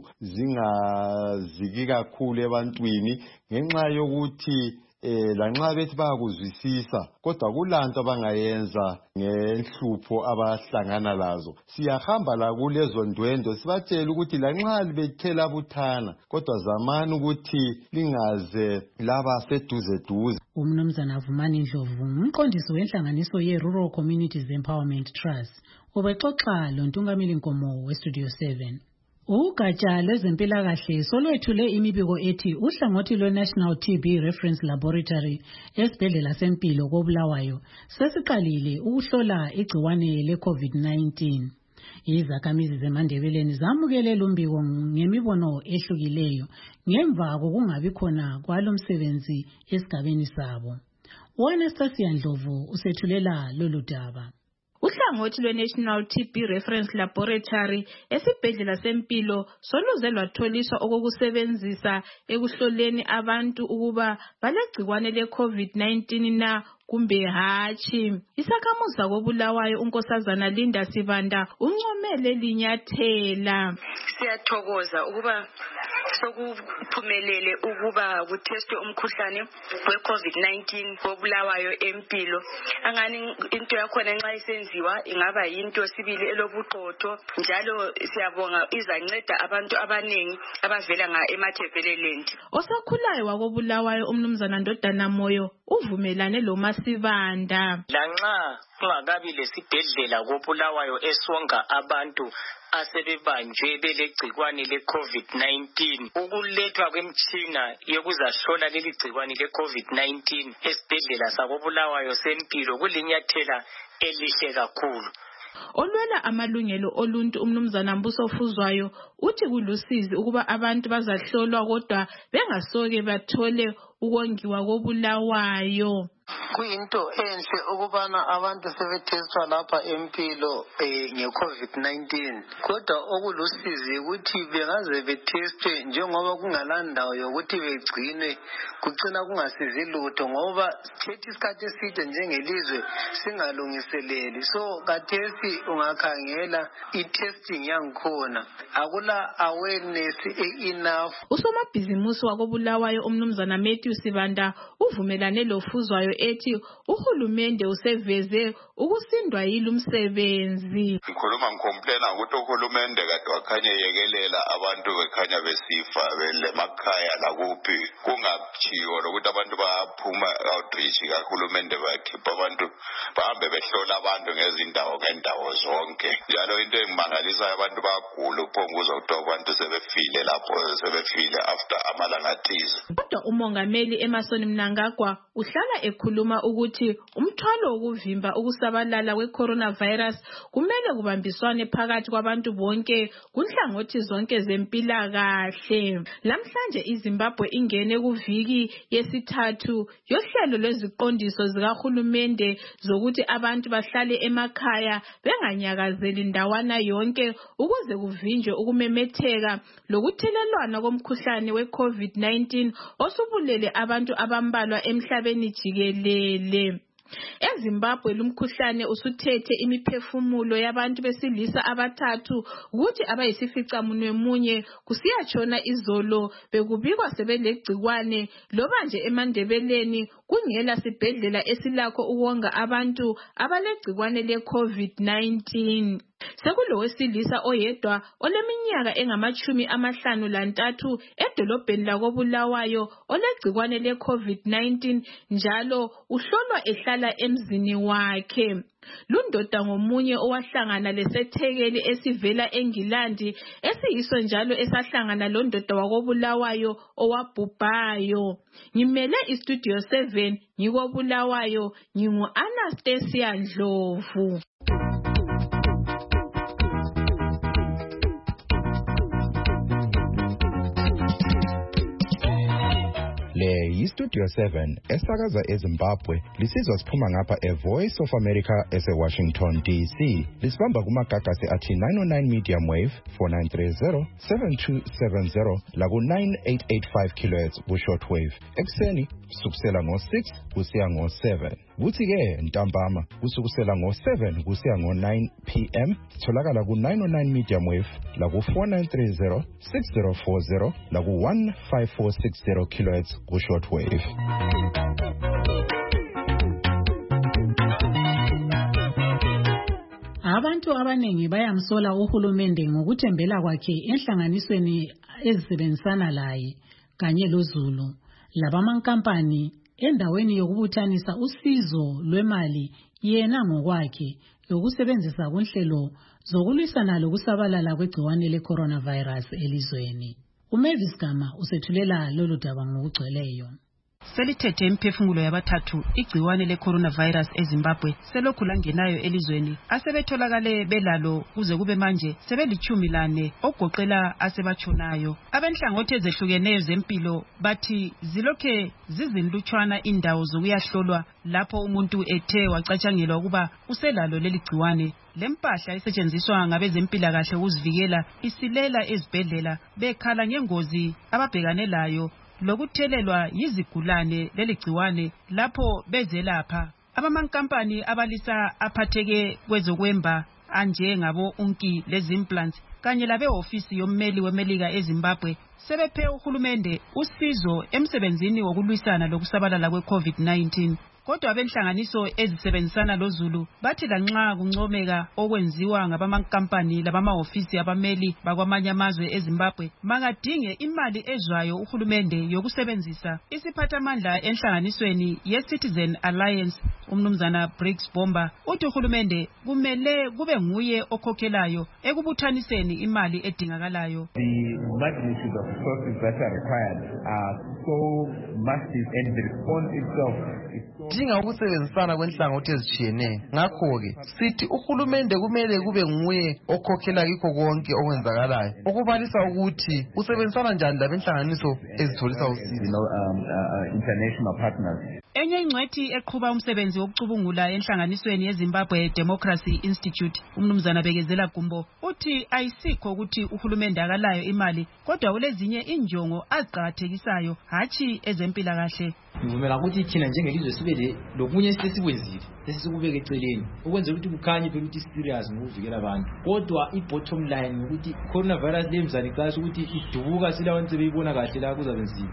zingaziki kakhulu ebantwini ngenxa yokuthi eh lanxa bethi bayakuzwisisa kodwa kulanto abangayenza ngenhlupho abahlangana lazo. Siyahamba la kulezo ndwendo sibatshela ukuthi lanxa libethela buthana kodwa zamani ukuthi lingaze laba seduze duze. Umnumzana Vumani Ndlovu umqondisi wenhlanganiso ye-Rural Communities Empowerment Trust ubexoxa lo Ntungameli Nkomo weStudio seven. Ugatsha lwezempilakahle solwethule imibiko ethi uhlangothi lwe-National T B Reference Laboratory esibhedlela sempilo koBulawayo sesiqalile ukuhlola igciwane le-COVID nineteen. Izakhamizi zeMandebeleni zamukele lumbiko ngemibono ehlukileyo ngemva kokungabi khona kwalomsebenzi esigabeni sabo. U-Anastasia Ndlovu usethulela lolu daba. Uhlangothi lwe-National T B Reference Laboratory esibhedlela sempilo soluze lwatholiswa okokusebenzisa ekuhloleni abantu ukuba balegcikwane le-COVID nineteen na kumbe hatshi. Isakhamuzi koBulawayo unkosazana Linda Sibanda uncomele linyathela. Siyathokoza ukuba sokuphumelele ukuba kutestwe umkhuhlane we-COVID nineteen koBulawayo empilo. Angani into yakhona nxa isenziwa ingaba yinto sibili elobuqotho njalo siyabonga izanceda abantu abanengi abavela nga eMatabeleland. Osakhulayo wakoBulawayo umnumzana Ndodana Moyo uvumelane lo Masibanda. Lanxa kungakabi lesibhedlela koBulawayo esonga abantu asebebanjwe belegcikwane le-COVID nineteen, ukulethwa kwemtshina yokuzahlola leli gcikwane le-COVID nineteen esibhedlela sakoBulawayo sempilo kulinyathela elihle kakhulu. Olwela amalungelo oluntu umnumzana Mbuso Fuzwayo uthi kulusizi ukuba abantu bazahlolwa kodwa bengasoke bathole ukongiwa koBulawayo. Kuyinto enhle ukubana abantu sebethestwa lapha empilo eh, nge-COVID nineteen. Kodwa okulusizi ukuthi bengaze betestwe njengoba kungalandawo yokuthi begcinwe kucina kungasizi lutho ngoba sithethi isikhathi eside njengelizwe singalungiseleli. So kathesi ungakhangela i-testing yangikhona akula awareness e-enough. Usomabhizimusi wakoBulawayo umnumzana Matthew Sibanda uvumelane lofuzwayo ethi uhulumende useveze ukusindwa yilo umsebenzi. Ngikhuluma ngicomplaina ukuthi uhulumende kade wakhanya yekelela abantu bekhanya besifa belemakhaya lakuphi kungachiyo lokuthi abantu baphuma outreach kahulumende bakhipha abantu bahambe behlola abantu ngezindawo ngendawo zonke. Njalo into engimangalisayo abantu bagula uphonguza ukuthi abantu sebefile lapho sebefile after amalanga athize. Kodwa umongameli Emmerson Mnangagwa uhlala ekhuluma ukuthi umthwalo wokuvimba ukusabalala kwe-coronavirus kumele kubambiswane phakathi kwabantu bonke kunhlangothi zonke zempilakahle. Lamhlanje iZimbabwe ingene kuviki yesithathu yohlelo lweziqondiso zikahulumende zokuthi abantu bahlale emakhaya benganyakazeli ndawana yonke ukuze kuvinjwe ukumemetheka lokuthelelwana komkhuhlane we-COVID nineteen osubulele abantu abambalwa emhlabeni jikelele. EZimbabwe lumkhuhlane usuthethe imiphefumulo yabantu besilisa abathathu ukuthi abayisificamunwe munye kusiyatshona izolo bekubikwa sebelegcikwane loba nje eMandebeleni kungela sibhedlela esilakho ukonga abantu abalegcikwane le-COVID nineteen. Sekulowesilisa oyedwa oleminyaka engamachumi amahlanu lantathu edolobheni lakoBulawayo olegcikwane le-COVID nineteen njalo uhlolwa ehlala emzini wakhe. Lundoda ngomunye owahlangana lesethekeli esivela eNgilandi esiyiso njalo esahlangana londoda wakoBulawayo owabhubhayo. Ngimele iStudio seven ngikoBulawayo ngingu Anastasia Ndlovu. Le yiStudio seven esakaza eZimbabwe lisizwa siphuma ngapha eVoice of America eseWashington D C. Lisibamba kumagagasi athi nine oh nine medium wave four nine three zero seven two seven zero laku nine eight eight five kilohertz ku shortwave. Ekseni kusukela ngo six kusiya ngo seven. Kuthi ke ntambama kusukusela ngo seven kusiya ngo nine p m tholakala ku nine oh nine medium wave laku four nine three zero six zero four zero laku one five four six zero kilohertz ku shortwave. Abantu abanengi bayamsola uhulumende ngokuthembela kwakhe enhlanganisweni ezisebenzisana laye kanye loZulu labamankampani endaweni yokubuthanisa usizo lwemali yena ngokwakhe yokusebenzisa kunhlelo zokulwisana lokusabalala kwegciwane le-coronavirus elizweni. uMavis Gama usethulela lolu daba ngokugcweleyo. Selithethe imphefumulo yabathathu igciwane le-coronavirus eZimbabwe selokhu langenayo elizweni asebetholakale belalo kuze kube manje sebelichumi lane ogoqela asebatshonayo. Abenhlangothi ezehlukeneyo zempilo bathi zilokhe zizinlutshwana indawo zokuyahlolwa lapho umuntu ethe wacatshangelwa ukuba uselalo leli gciwane. Lempahla esetshenziswa ngabezempilakahle ukuzivikela isilela ezibhedlela bekhala ngengozi ababhekane layo lokuthelelwa yizigulane leligciwane lapho bezelapha. Abamankampani abalisa aphatheke kwezokwemba anje ngabo Unki lezimplants kanye labe ofisi yommeli weMelika eZimbabwe sebephe uhulumende usizo emsebenzini wokulwisana lokusabalala kwe-COVID nineteen. Kodwa abenhlanganiso ezisebenzisana loZulu bathi lanxa kuncomeka okwenziwa ngabamankampani labama-ofisi abameli bakwamanye amazwe eZimbabwe bangadinge imali ezwayo uhulumende yokusebenzisa. Isiphathamandla enhlanganisweni ye-Citizen Alliance umnumzana Briggs Bomba uthi uhulumende kumele kube nguye okhokhelayo ekubuthaniseni imali edingakalayo. The magnitude of resources that are required are so massive and the response itself is so dinga ukusebenzisana kwenhlangothi ezitshiyeneyo. Ngakho-ke sithi uhulumende kumele kube nguye okhokhela kikho konke okwenzakalayo, okubalisa ukuthi usebenzisana njani labenhlanganiso ezitholisa usizo. International partners. Enye ingcwethi eqhuba umsebenzi wokucubungula enhlanganisweni yeZimbabwe Democracy Institute umnumzana Bekezela Gumbo uthi ayisikho ukuthi uhulumende akalayo imali kodwa kulezinye injongo aziqhakathekisayo hathi ezempilakahle. Ngivumela ukuthi thina njengelizwe sibe lokunye sesikwenzile sesikubeke eceleni ukwenza ukuthi kukhanye phela ukuthi serious ngokuvikela abantu. Kodwa i-bottom line ukuthi coronavirus lemzani xasha ukuthi idubuka silawenze beyibona kahle la kuzabenzima.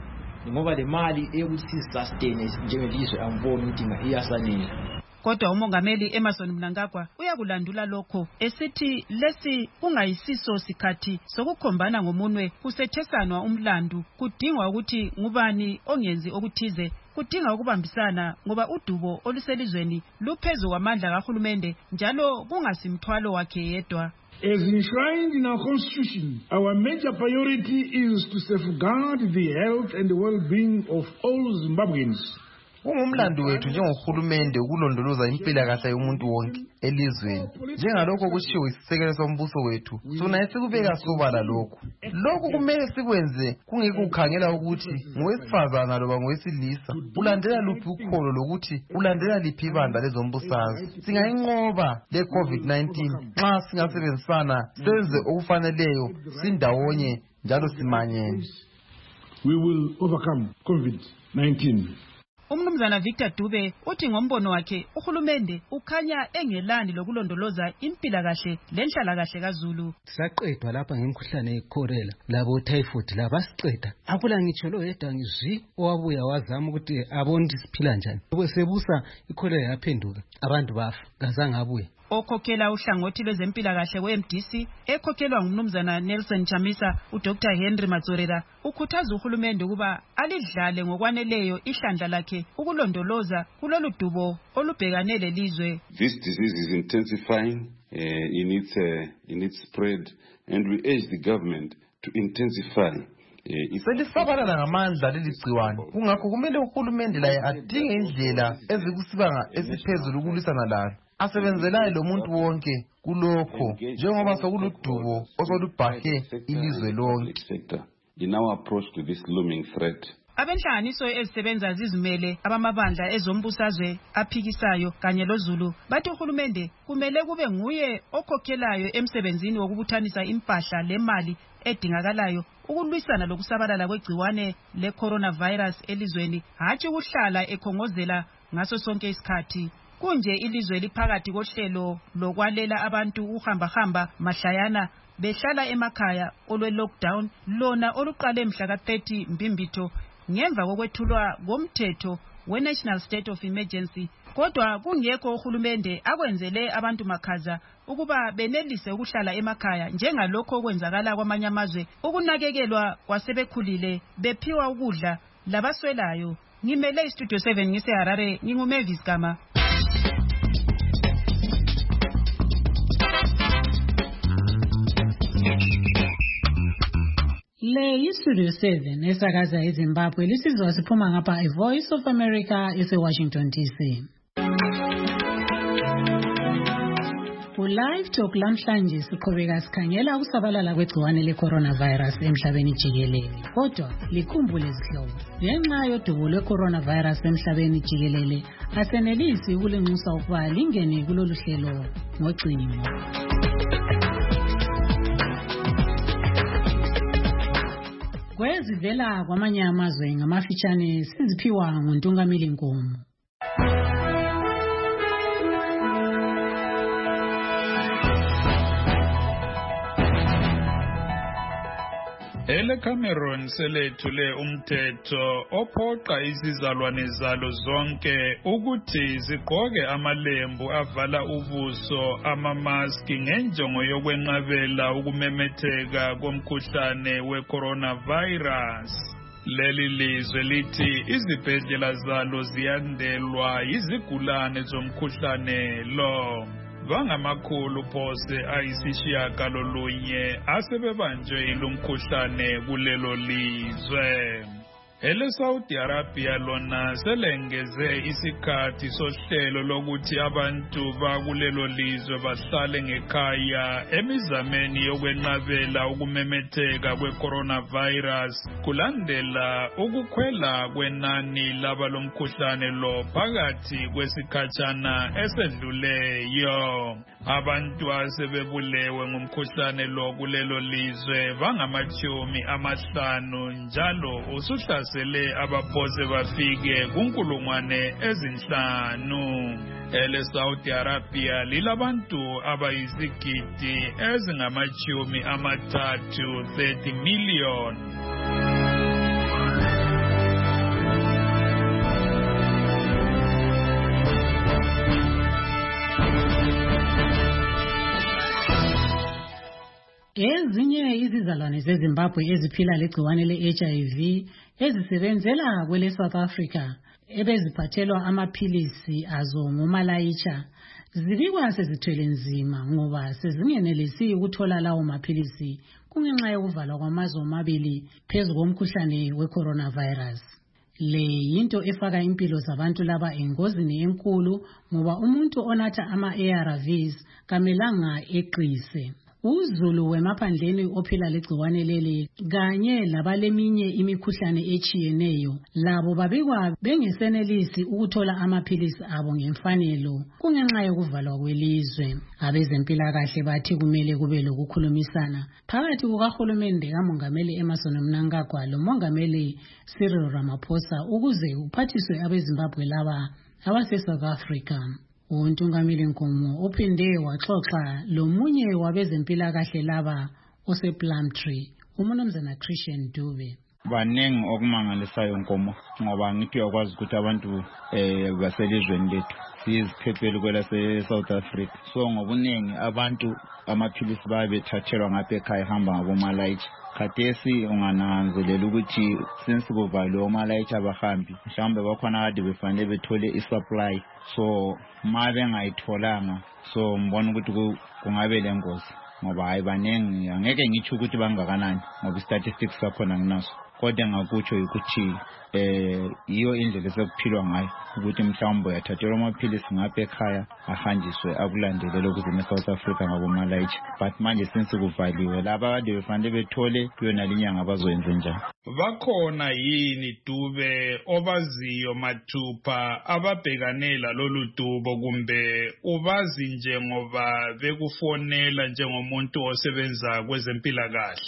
ngoba le mali eyokuthi sisustain njengelizwe angiboni ukuthi iyasanela. Kodwa umongameli Emmerson Mnangagwa uyakulandula lokho esithi lesi kungayisiso sikhathi sokukhombana ngomunwe kusethesanwa umlandu, kudingwa ukuthi ngubani ongenzi okuthize, kudinga ukubambisana ngoba udubo oluselizweni luphezu kwamandla kahulumende njalo kungasimthwalo wakhe yedwa. As enshrined in our constitution, our major priority is to safeguard the health and the well-being of all Zimbabweans. Kungumlando wethu njengohulumende ukulondoloza impilakahle yomuntu wonke elizweni. Njengalokho kushiwo isisekelo sombuso wethu, sona esikubeka sobala lokho. Lokho kumele sikwenze kungekukhangela ukuthi ngowesifazana loba ngowesilisa, ulandela luphi ukholo lokuthi ulandela liphi ibandla lezombusazwe. Singayinqoba le COVID nineteen nxa singasebenzisana senze okufaneleyo sindawonye njalo simanyene. We will overcome COVID nineteen. Umnumzana Victor Dube uthi ngombono wakhe uhulumende ukhanya engelani lokulondoloza impilakahle lenhlalakahle kaZulu. Saqedwa lapha ngemkhuhlane yeCholera labo typhoid labasiqeda. Akula ngitsho lo yedwa ngizwi owabuya wazama ukuthi abone siphila njani. Kwesebusa iCholera yaphenduka abantu bafa kazange abuye. Okhokhela uhlangothi lwezempilakahle we-M D C ekhokhelwa ngumnumzana Nelson Chamisa uDr Henry Matsorera ukhuthaza uhulumende ukuba alidlale ngokwaneleyo ihlandla lakhe ukulondoloza kulolu dubo olubhekane lelizwe. This disease is intensifying uh, in its uh, in its spread and we urge the government to intensify selisabalala ngamandla leligciwane, kungakho kumele uhulumende laye adinge indlela ezikusibanga esiphezulu ukulwisana lalo. Asebenzelayo lo muntu wonke kulokho njengoba sokuludubo osolubhahe ilizwe lonke. In our approach to this looming threat, abenhlanganiso ezisebenza zizimele abamabandla ezombusazwe aphikisayo kanye loZulu bathi uhulumende kumele kube nguye okhokhelayo emsebenzini wokubuthanisa impahla lemali edingakalayo ukulwisana lokusabalala kwegciwane le-coronavirus elizweni, hatshi ukuhlala ekhongozela ngaso sonke isikhathi. Kunje ilizwe liphakathi kohlelo lokwalela abantu uhamba-hamba mahlayana behlala emakhaya olwe-lockdown lona oluqale mhla ka-thirty Mbimbitho ngemva kokwethulwa komthetho we-National State of Emergency. Kodwa kungekho uhulumende akwenzele abantu makhaza ukuba benelise ukuhlala emakhaya njengalokho okwenzakala kwamanye amazwe, ukunakekelwa kwasebekhulile bephiwa ukudla labaswelayo. Ngimele iStudio seven ngise-Harare, nginguMavis Gama. Le iStudio seven esakaza eZimbabwe lisizwa siphuma ngapha eVoice of America ese-Washington D C. Ku-Live Talk lamhlanje siqhubeka sikhangela ukusabalala kwegciwane le-coronavirus emhlabeni jikelele. Kodwa likhumbule izihlobo, ngenxa yodubo lwe-coronavirus emhlabeni jikelele asenelisi ukulinxusa ukuba lingene kulolu hlelo ngocingo. Kwezivela kwamanye amazwe ngamafitshane siziphiwa nguNtungamili Nkomo. Ele Cameroon selethule umthetho ophoqa izizalwane zalo zonke ukuthi zigqoke amalembu avala ubuso, amamaski, ngenjongo yokwenqabela ukumemetheka komkhuhlane we-coronavirus. Leli lizwe lithi izibhedlela zalo ziyandelwa yizigulane zomkhuhlane lo. Vangamakhulu phose ayisishiyagalolunye asebebanjwe ilumkhuhlane kulelo lizwe. Ele Saudi Arabia lona selengeze isikhathi sohlelo lokuthi abantu bakulelo lizwe bahlale ngekhaya emizameni yokwenqabela ukumemetheka kwe-coronavirus kulandela ukukhwela kwenani laba lomkhuhlane lo phakathi kwesikhatshana esedluleyo. Abantu asebebulewe ngumkhuhlane lo kulelo lizwe bangamachumi amahlanu njalo usuhlasele abaphose bafike kunkulungwane ezinhlanu. Ele Saudi Arabia lilabantu abayizigidi ezingamachumi amathathu thirty million. Ezinye izizalwane zeZimbabwe eziphila legciwane le-H I V ezisebenzela kwele South Africa ebeziphathelwa amaphilisi azo ngomalayitsha zibikwa sezithwele nzima ngoba sezingenelisi ukuthola lawo maphilisi kungenxa yokuvalwa kwamazwe omabili phezu komkhuhlane we-coronavirus. Le yinto efaka impilo zabantu laba engozini enkulu ngoba umuntu onatha ama-A R Vs kamelanga eqise. Uzulu wemaphandleni ophila legciwane leli kanye labaleminye imikhuhlane echiyeneyo labo babikwa bengesenelisi ukuthola amaphilisi abo ngemfanelo kungenxa yokuvalwa kwelizwe. Abezempilakahle bathi kumele kube lokukhulumisana phakathi kukahulumende kamongameli Emmerson Mnangagwa lomongameli Cyril Ramaphosa ukuze kuphathiswe abeZimbabwe laba abase South Africa. Untungameli Nkomo uphinde waxoxa lomunye wabezempilakahle laba osePlumtree, uMnumzana Christian Dube. Banengi okumangalisayo Nkomo ngoba ngithi uyakwazi ukuthi abantu eh baselizweni lethu siziphephele kwela se-South Africa. So ngobunengi abantu amaphilisi bayabethathelwa ngapha ekhaya hamba ngabomalayitsha. Khathesi ungananzelela ukuthi since kuvaliwe omalayitsha abahambi mhlawumbe bakhona kade befanele bethole i-supply, so ma bengayitholanga so mbona ukuthi kungabe lengozi ngoba hayi banengi, angeke ngitsho ukuthi bangakanani ngoba i-statistics sakhona nginaso, kodwa ngakutsho ukuthi eh iyo indlela sekuphilwa ngayo ukuthi mhlawumbe uyathathelwa amaphilisi ngapha ekhaya ahanjiswe akulandelele ukuze ne-South Africa ngabomalayitsha, but manje since kuvaliwe laba kade befanele bethole kuyona linyanga abazoyenza njani. Bakhona yini Dube obaziyo mathupha ababhekanela lolu dubo kumbe ubazi nje ngoba bekufonela njengomuntu osebenza kwezempilakahle?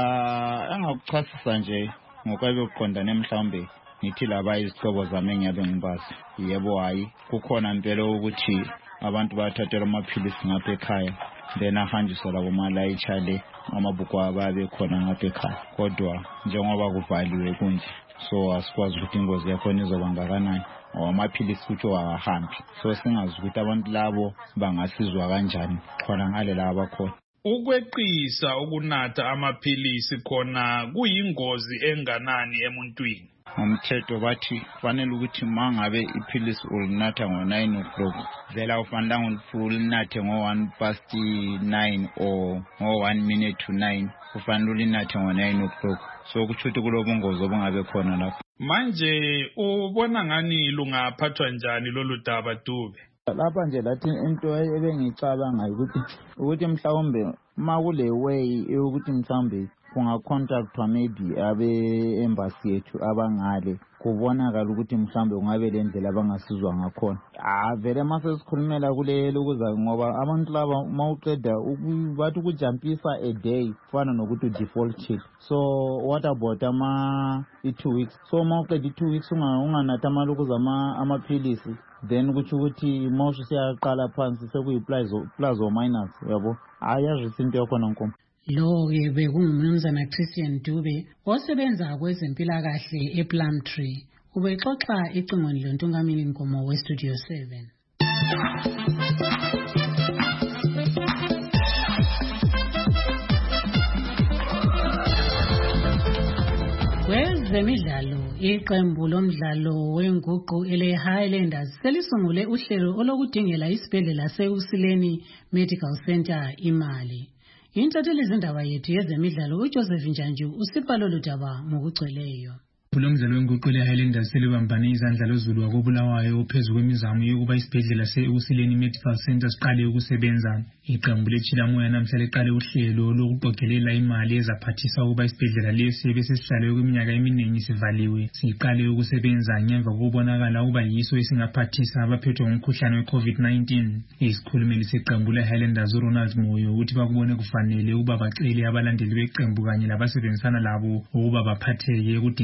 Ah, angakuchasisa nje ngokabe uqondane mhlawumbe ngithi laba izihlobo zami engiyabe ngibazi. Yebo hayi kukhona impela ukuthi abantu bayathathelwa amaphilisi ngapha ekhaya then ahanjiswa labo malayitsha le amabhuku ababe khona ngapha ekhaya, kodwa njengoba kuvaliwe kunje so asikwazi ukuthi ingozi yakhona izoba ngakanani ngoba amaphilisi kuthiwa awahambi, so singazi ukuthi abantu labo bangasizwa kanjani khona ngale laba khona. Ukweqisa ukunatha amaphilisi khona kuyingozi enganani emuntwini? Umthetho bathi fanele ukuthi mangabe iphilisi ulinatha ngo nine o'clock vela ufanele ulinathe ngo one past nine or ngo one minute to nine, ufanele ulinathe ngo nine o'clock, so kuchuthi kulobungozi obungabe khona lapho. Manje ubona ngani lungaphathwa njani lolu daba Dube? Lapha nje lathi into ebengicabanga ukuthi ukuthi mhlawumbe makule way ukuthi mhlawumbe kungacontractwa maybe abe embassy yethu abangale kubonakala ukuthi mhlawumbe kungabe le ndlela abangasizwa ngakhona. Ah vele mase sikhulumela kulelo kuza ngoba abantu laba mawuqeda bathi ukujumpisa a day fana nokuthi default chill. So what about ama two weeks? So mawuqeda two weeks unganatha amalokuza ama amaphilisi then kuthi ukuthi mawusho siyaqala phansi sekuyi plus plus or minus yabo ayazi into yakhona Nkomo. Lo-ke bekungumnumzana Christian Dube osebenza kwezempilakahle ePlumtree, ubexoxa ecingweni lontungameli Nkomo weStudio seven. Kwezemidlalo, iqembu lomdlalo wenguqu ele-Highlanders selisungule uhlelo olokudingela isibhedlela se-Usileni Medical Center imali. Intatheli zindaba yethu yezemidlalo uJoseph Njanju usipha lolu daba ngokugcweleyo. Umdlalo wenguqu le-Highlanders selibambane izandla lozulu wakobulawayo ophezu kwemizamo yokuba isibhedlela se-Usileni Medical Center siqale ukusebenza. Iqembu leChilamoya namhla liqale uhlelo lokuqogelela imali ezaphathisa ukuba isibhedlela lesi besesihlale kweminyaka eminingi sivaliwe siqale ukusebenza ngemva kokubonakala ukuba yiso esingaphathisa abaphethwe ngumkhuhlane we-COVID nineteen. Isikhulumeli seqembu le-Highlanders uRonald Moyo uthi bakubone kufanele ukuba bacele abalandeli beqembu kanye labasebenzisana labo ukuba baphatheke ekudingeleni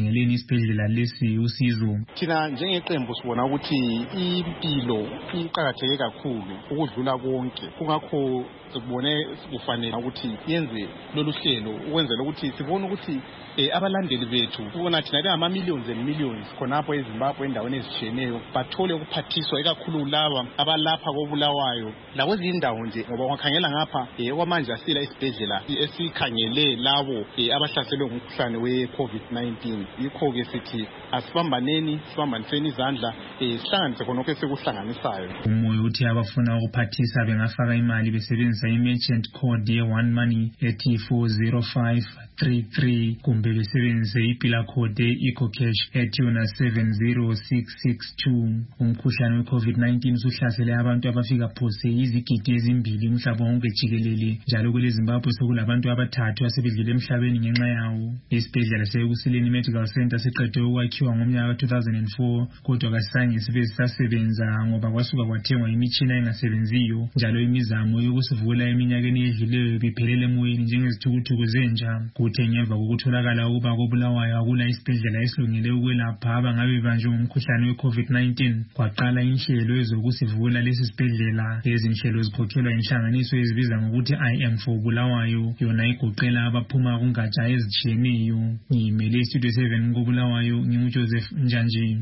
isibhedlela lesi usizo. Thina njengeqembu sibona ukuthi impilo iqakatheke kakhulu ukudlula konke, kungakho sibone kufanele ukuthi yenze lolu hlelo ukwenzela ukuthi sibone ukuthi eh abalandeli bethu ubona thina bengama millions and millions khonapho eZimbabwe endaweni ezitshiyeneyo bathole ukuphathiswa ekakhulu laba abalapha koBulawayo lakwezinye indawo nje ngoba wakhangela ngapha eh okwamanje asila isibhedlela esikhangele labo eh abahlaselwe ngumkhuhlane we COVID nineteen. Yikho ke sithi asibambaneni sibambaniseni izandla eh sihlanganise khonokho esikuhlanganisayo. Umoya uthi abafuna ukuphathisa bengafaka imali besebenzisa i-merchant code ye-one money ethi four zero five three three kumbe besebenzise ipila code e-ecocash ethi yona seven zero six six two. Umkhuhlane we-COVID nineteen usuhlasele abantu abafika phose izigidi ezimbili umhlaba wonke jikelele, njalo kule Zimbabwe sekulabantu abathathu asebedlule emhlabeni ngenxa yawo. Isibhedlela se-Usileni Medical Center siqede ukwakhiwa ngomnyaka two thousand four kodwa kasange sibe sisasebenza ngoba kwasuka kwathengwa imitshina engasebenziyo, njalo imizamo yokusivula eminyakeni edluleyo biphelele emoyeni njengezithukuthuku zenja. Kuthe ngemva kokutholakala ukuba koBulawayo akula isibhedlela esilungele ukwelapha abangabe banjwe ngumkhuhlane we-COVID nineteen, kwaqala inhlelo ezokusivula lesi sibhedlela. Lezi nhlelo zikhokhelwa inhlanganiso ezibiza ngokuthi I am for Bulawayo, yona igoqela abaphuma kungatsha ezitshiyeneyo. Ngimele Studio seven koBulawayo, nginguJoseph Njanji.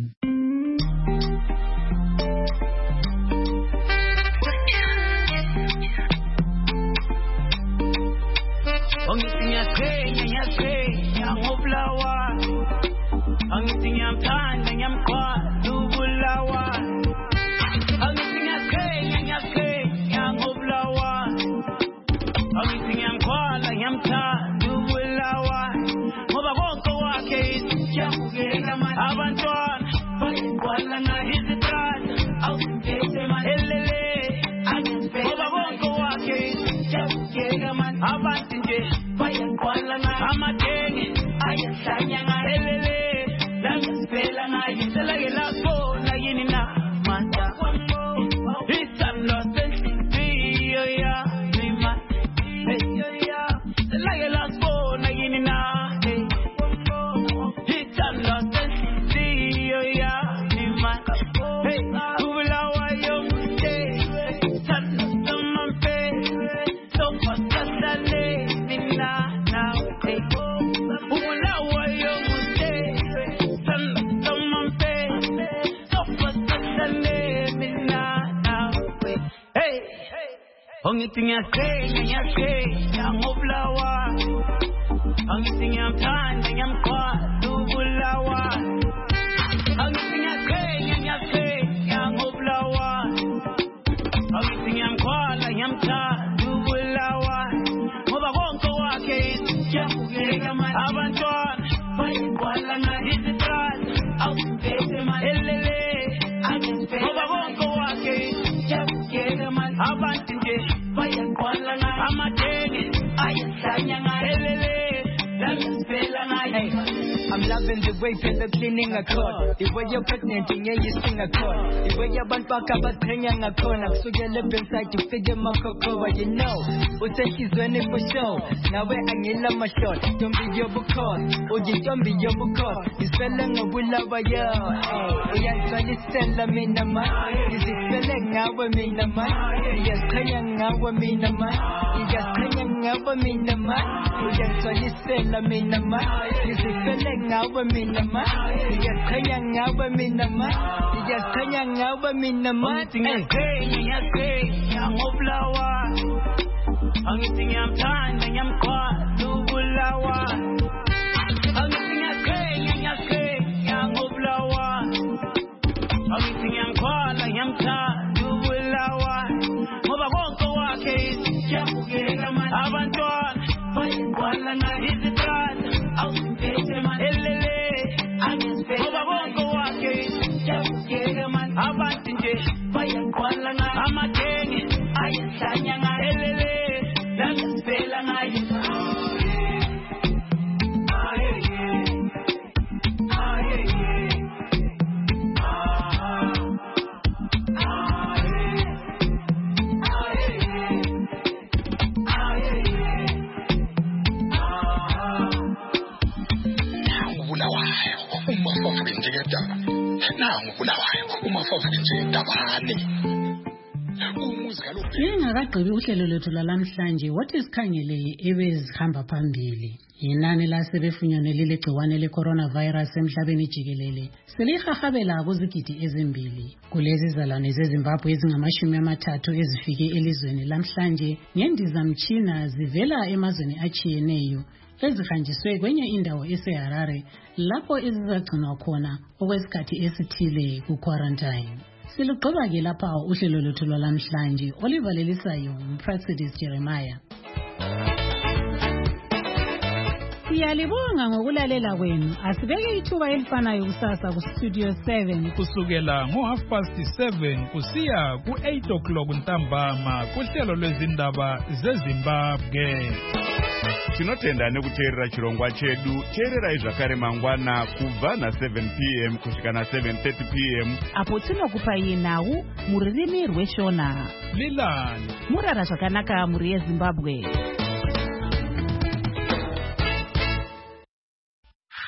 Ongiting I say, I say, I'm Oblawa. Ongiting I'm time, I'm quite to Bulawa. Ongiting I say, I say, I'm Oblawa. Ongiting I'm quite, I'm tired to Bulawa. Mother won't go again, Jamu, Avanton, Fight Kuala, hit the trot, out to bed, my L L A. I can pay, Mother won't go again, Jamu, Avanton. I'm a day, I I'm loving the way you're cleaning a cord. The way you're pregnant and you sing a chord. The way you're back about bringing a corner. So you live inside to figure my cocoa. You know, what's that she's running for show. Now we're hanging on my shot. Don't be your book. Oh, you don't be your book. You're spelling a will over you. Oh, yeah, so you send them in the mind. Is it spelling now with me in the mind? Yes, crying now with me in the mind. You just crying now with me in the mind. Yes, so you send them in the mind. Is it spelling now with me in the mind? You just crying now with me in the mind. You just crying now with me in the mind. I'm crying, I'm crying, I'm Oblawa. I'm eating, I'm tired, I'm quite to Bulawa. I'm eating, I'm crying, I'm crying, I'm Oblawa. I'm eating, I'm quite, I'm tired to Bulawa. Mother won't go again, Avanton, Fight Kuala, hit the trot, out to bed, my L L A. I can spell, Mother won't go again, Avanton, Fight Kuala, I'm a king, I am Sanyang, L L A. That's spell, and I Bulawayo, umafafake njengedaba nangu Bulawayo umafafake njengedabane. Ingakagqibi uhlelo lwethu lalamhlanje wathi sikhangele ebezihamba phambili. Inani lasebefunyanwe lile gciwane le-coronavirus emhlabeni jikelele selihahabela kuzigidi ezimbili. Kulezi zalwane zeZimbabwe ezingamashumi amathathu ezifike elizweni lamhlanje ngendizamtshina zivela emazweni atshiyeneyo ezihanjiswe kwenye indawo eseHarare lapho ezizagcinwa khona okwesikhathi esithile ku-quarantine. Silugqiba ke lapha uhlelo lwethu lwalamhlanje olivalelisayo uMpraxidis Jeremiah. Siyalibonga ngokulalela kwenu. Asibeke ithuba elifanayo kusasa ku Studio seven kusukela ngo half past seven kusiya ku eight o'clock ntambama kuhlelo lwezindaba zeZimbabwe. Tinotenda nekuteerera chirongwa chedu. Teererai zvakare mangwana kubva na seven p m kusvika na seven thirty p m apo tinokupai nhau mururimi rweshona. Lilani murara zvakanaka muri yeZimbabwe.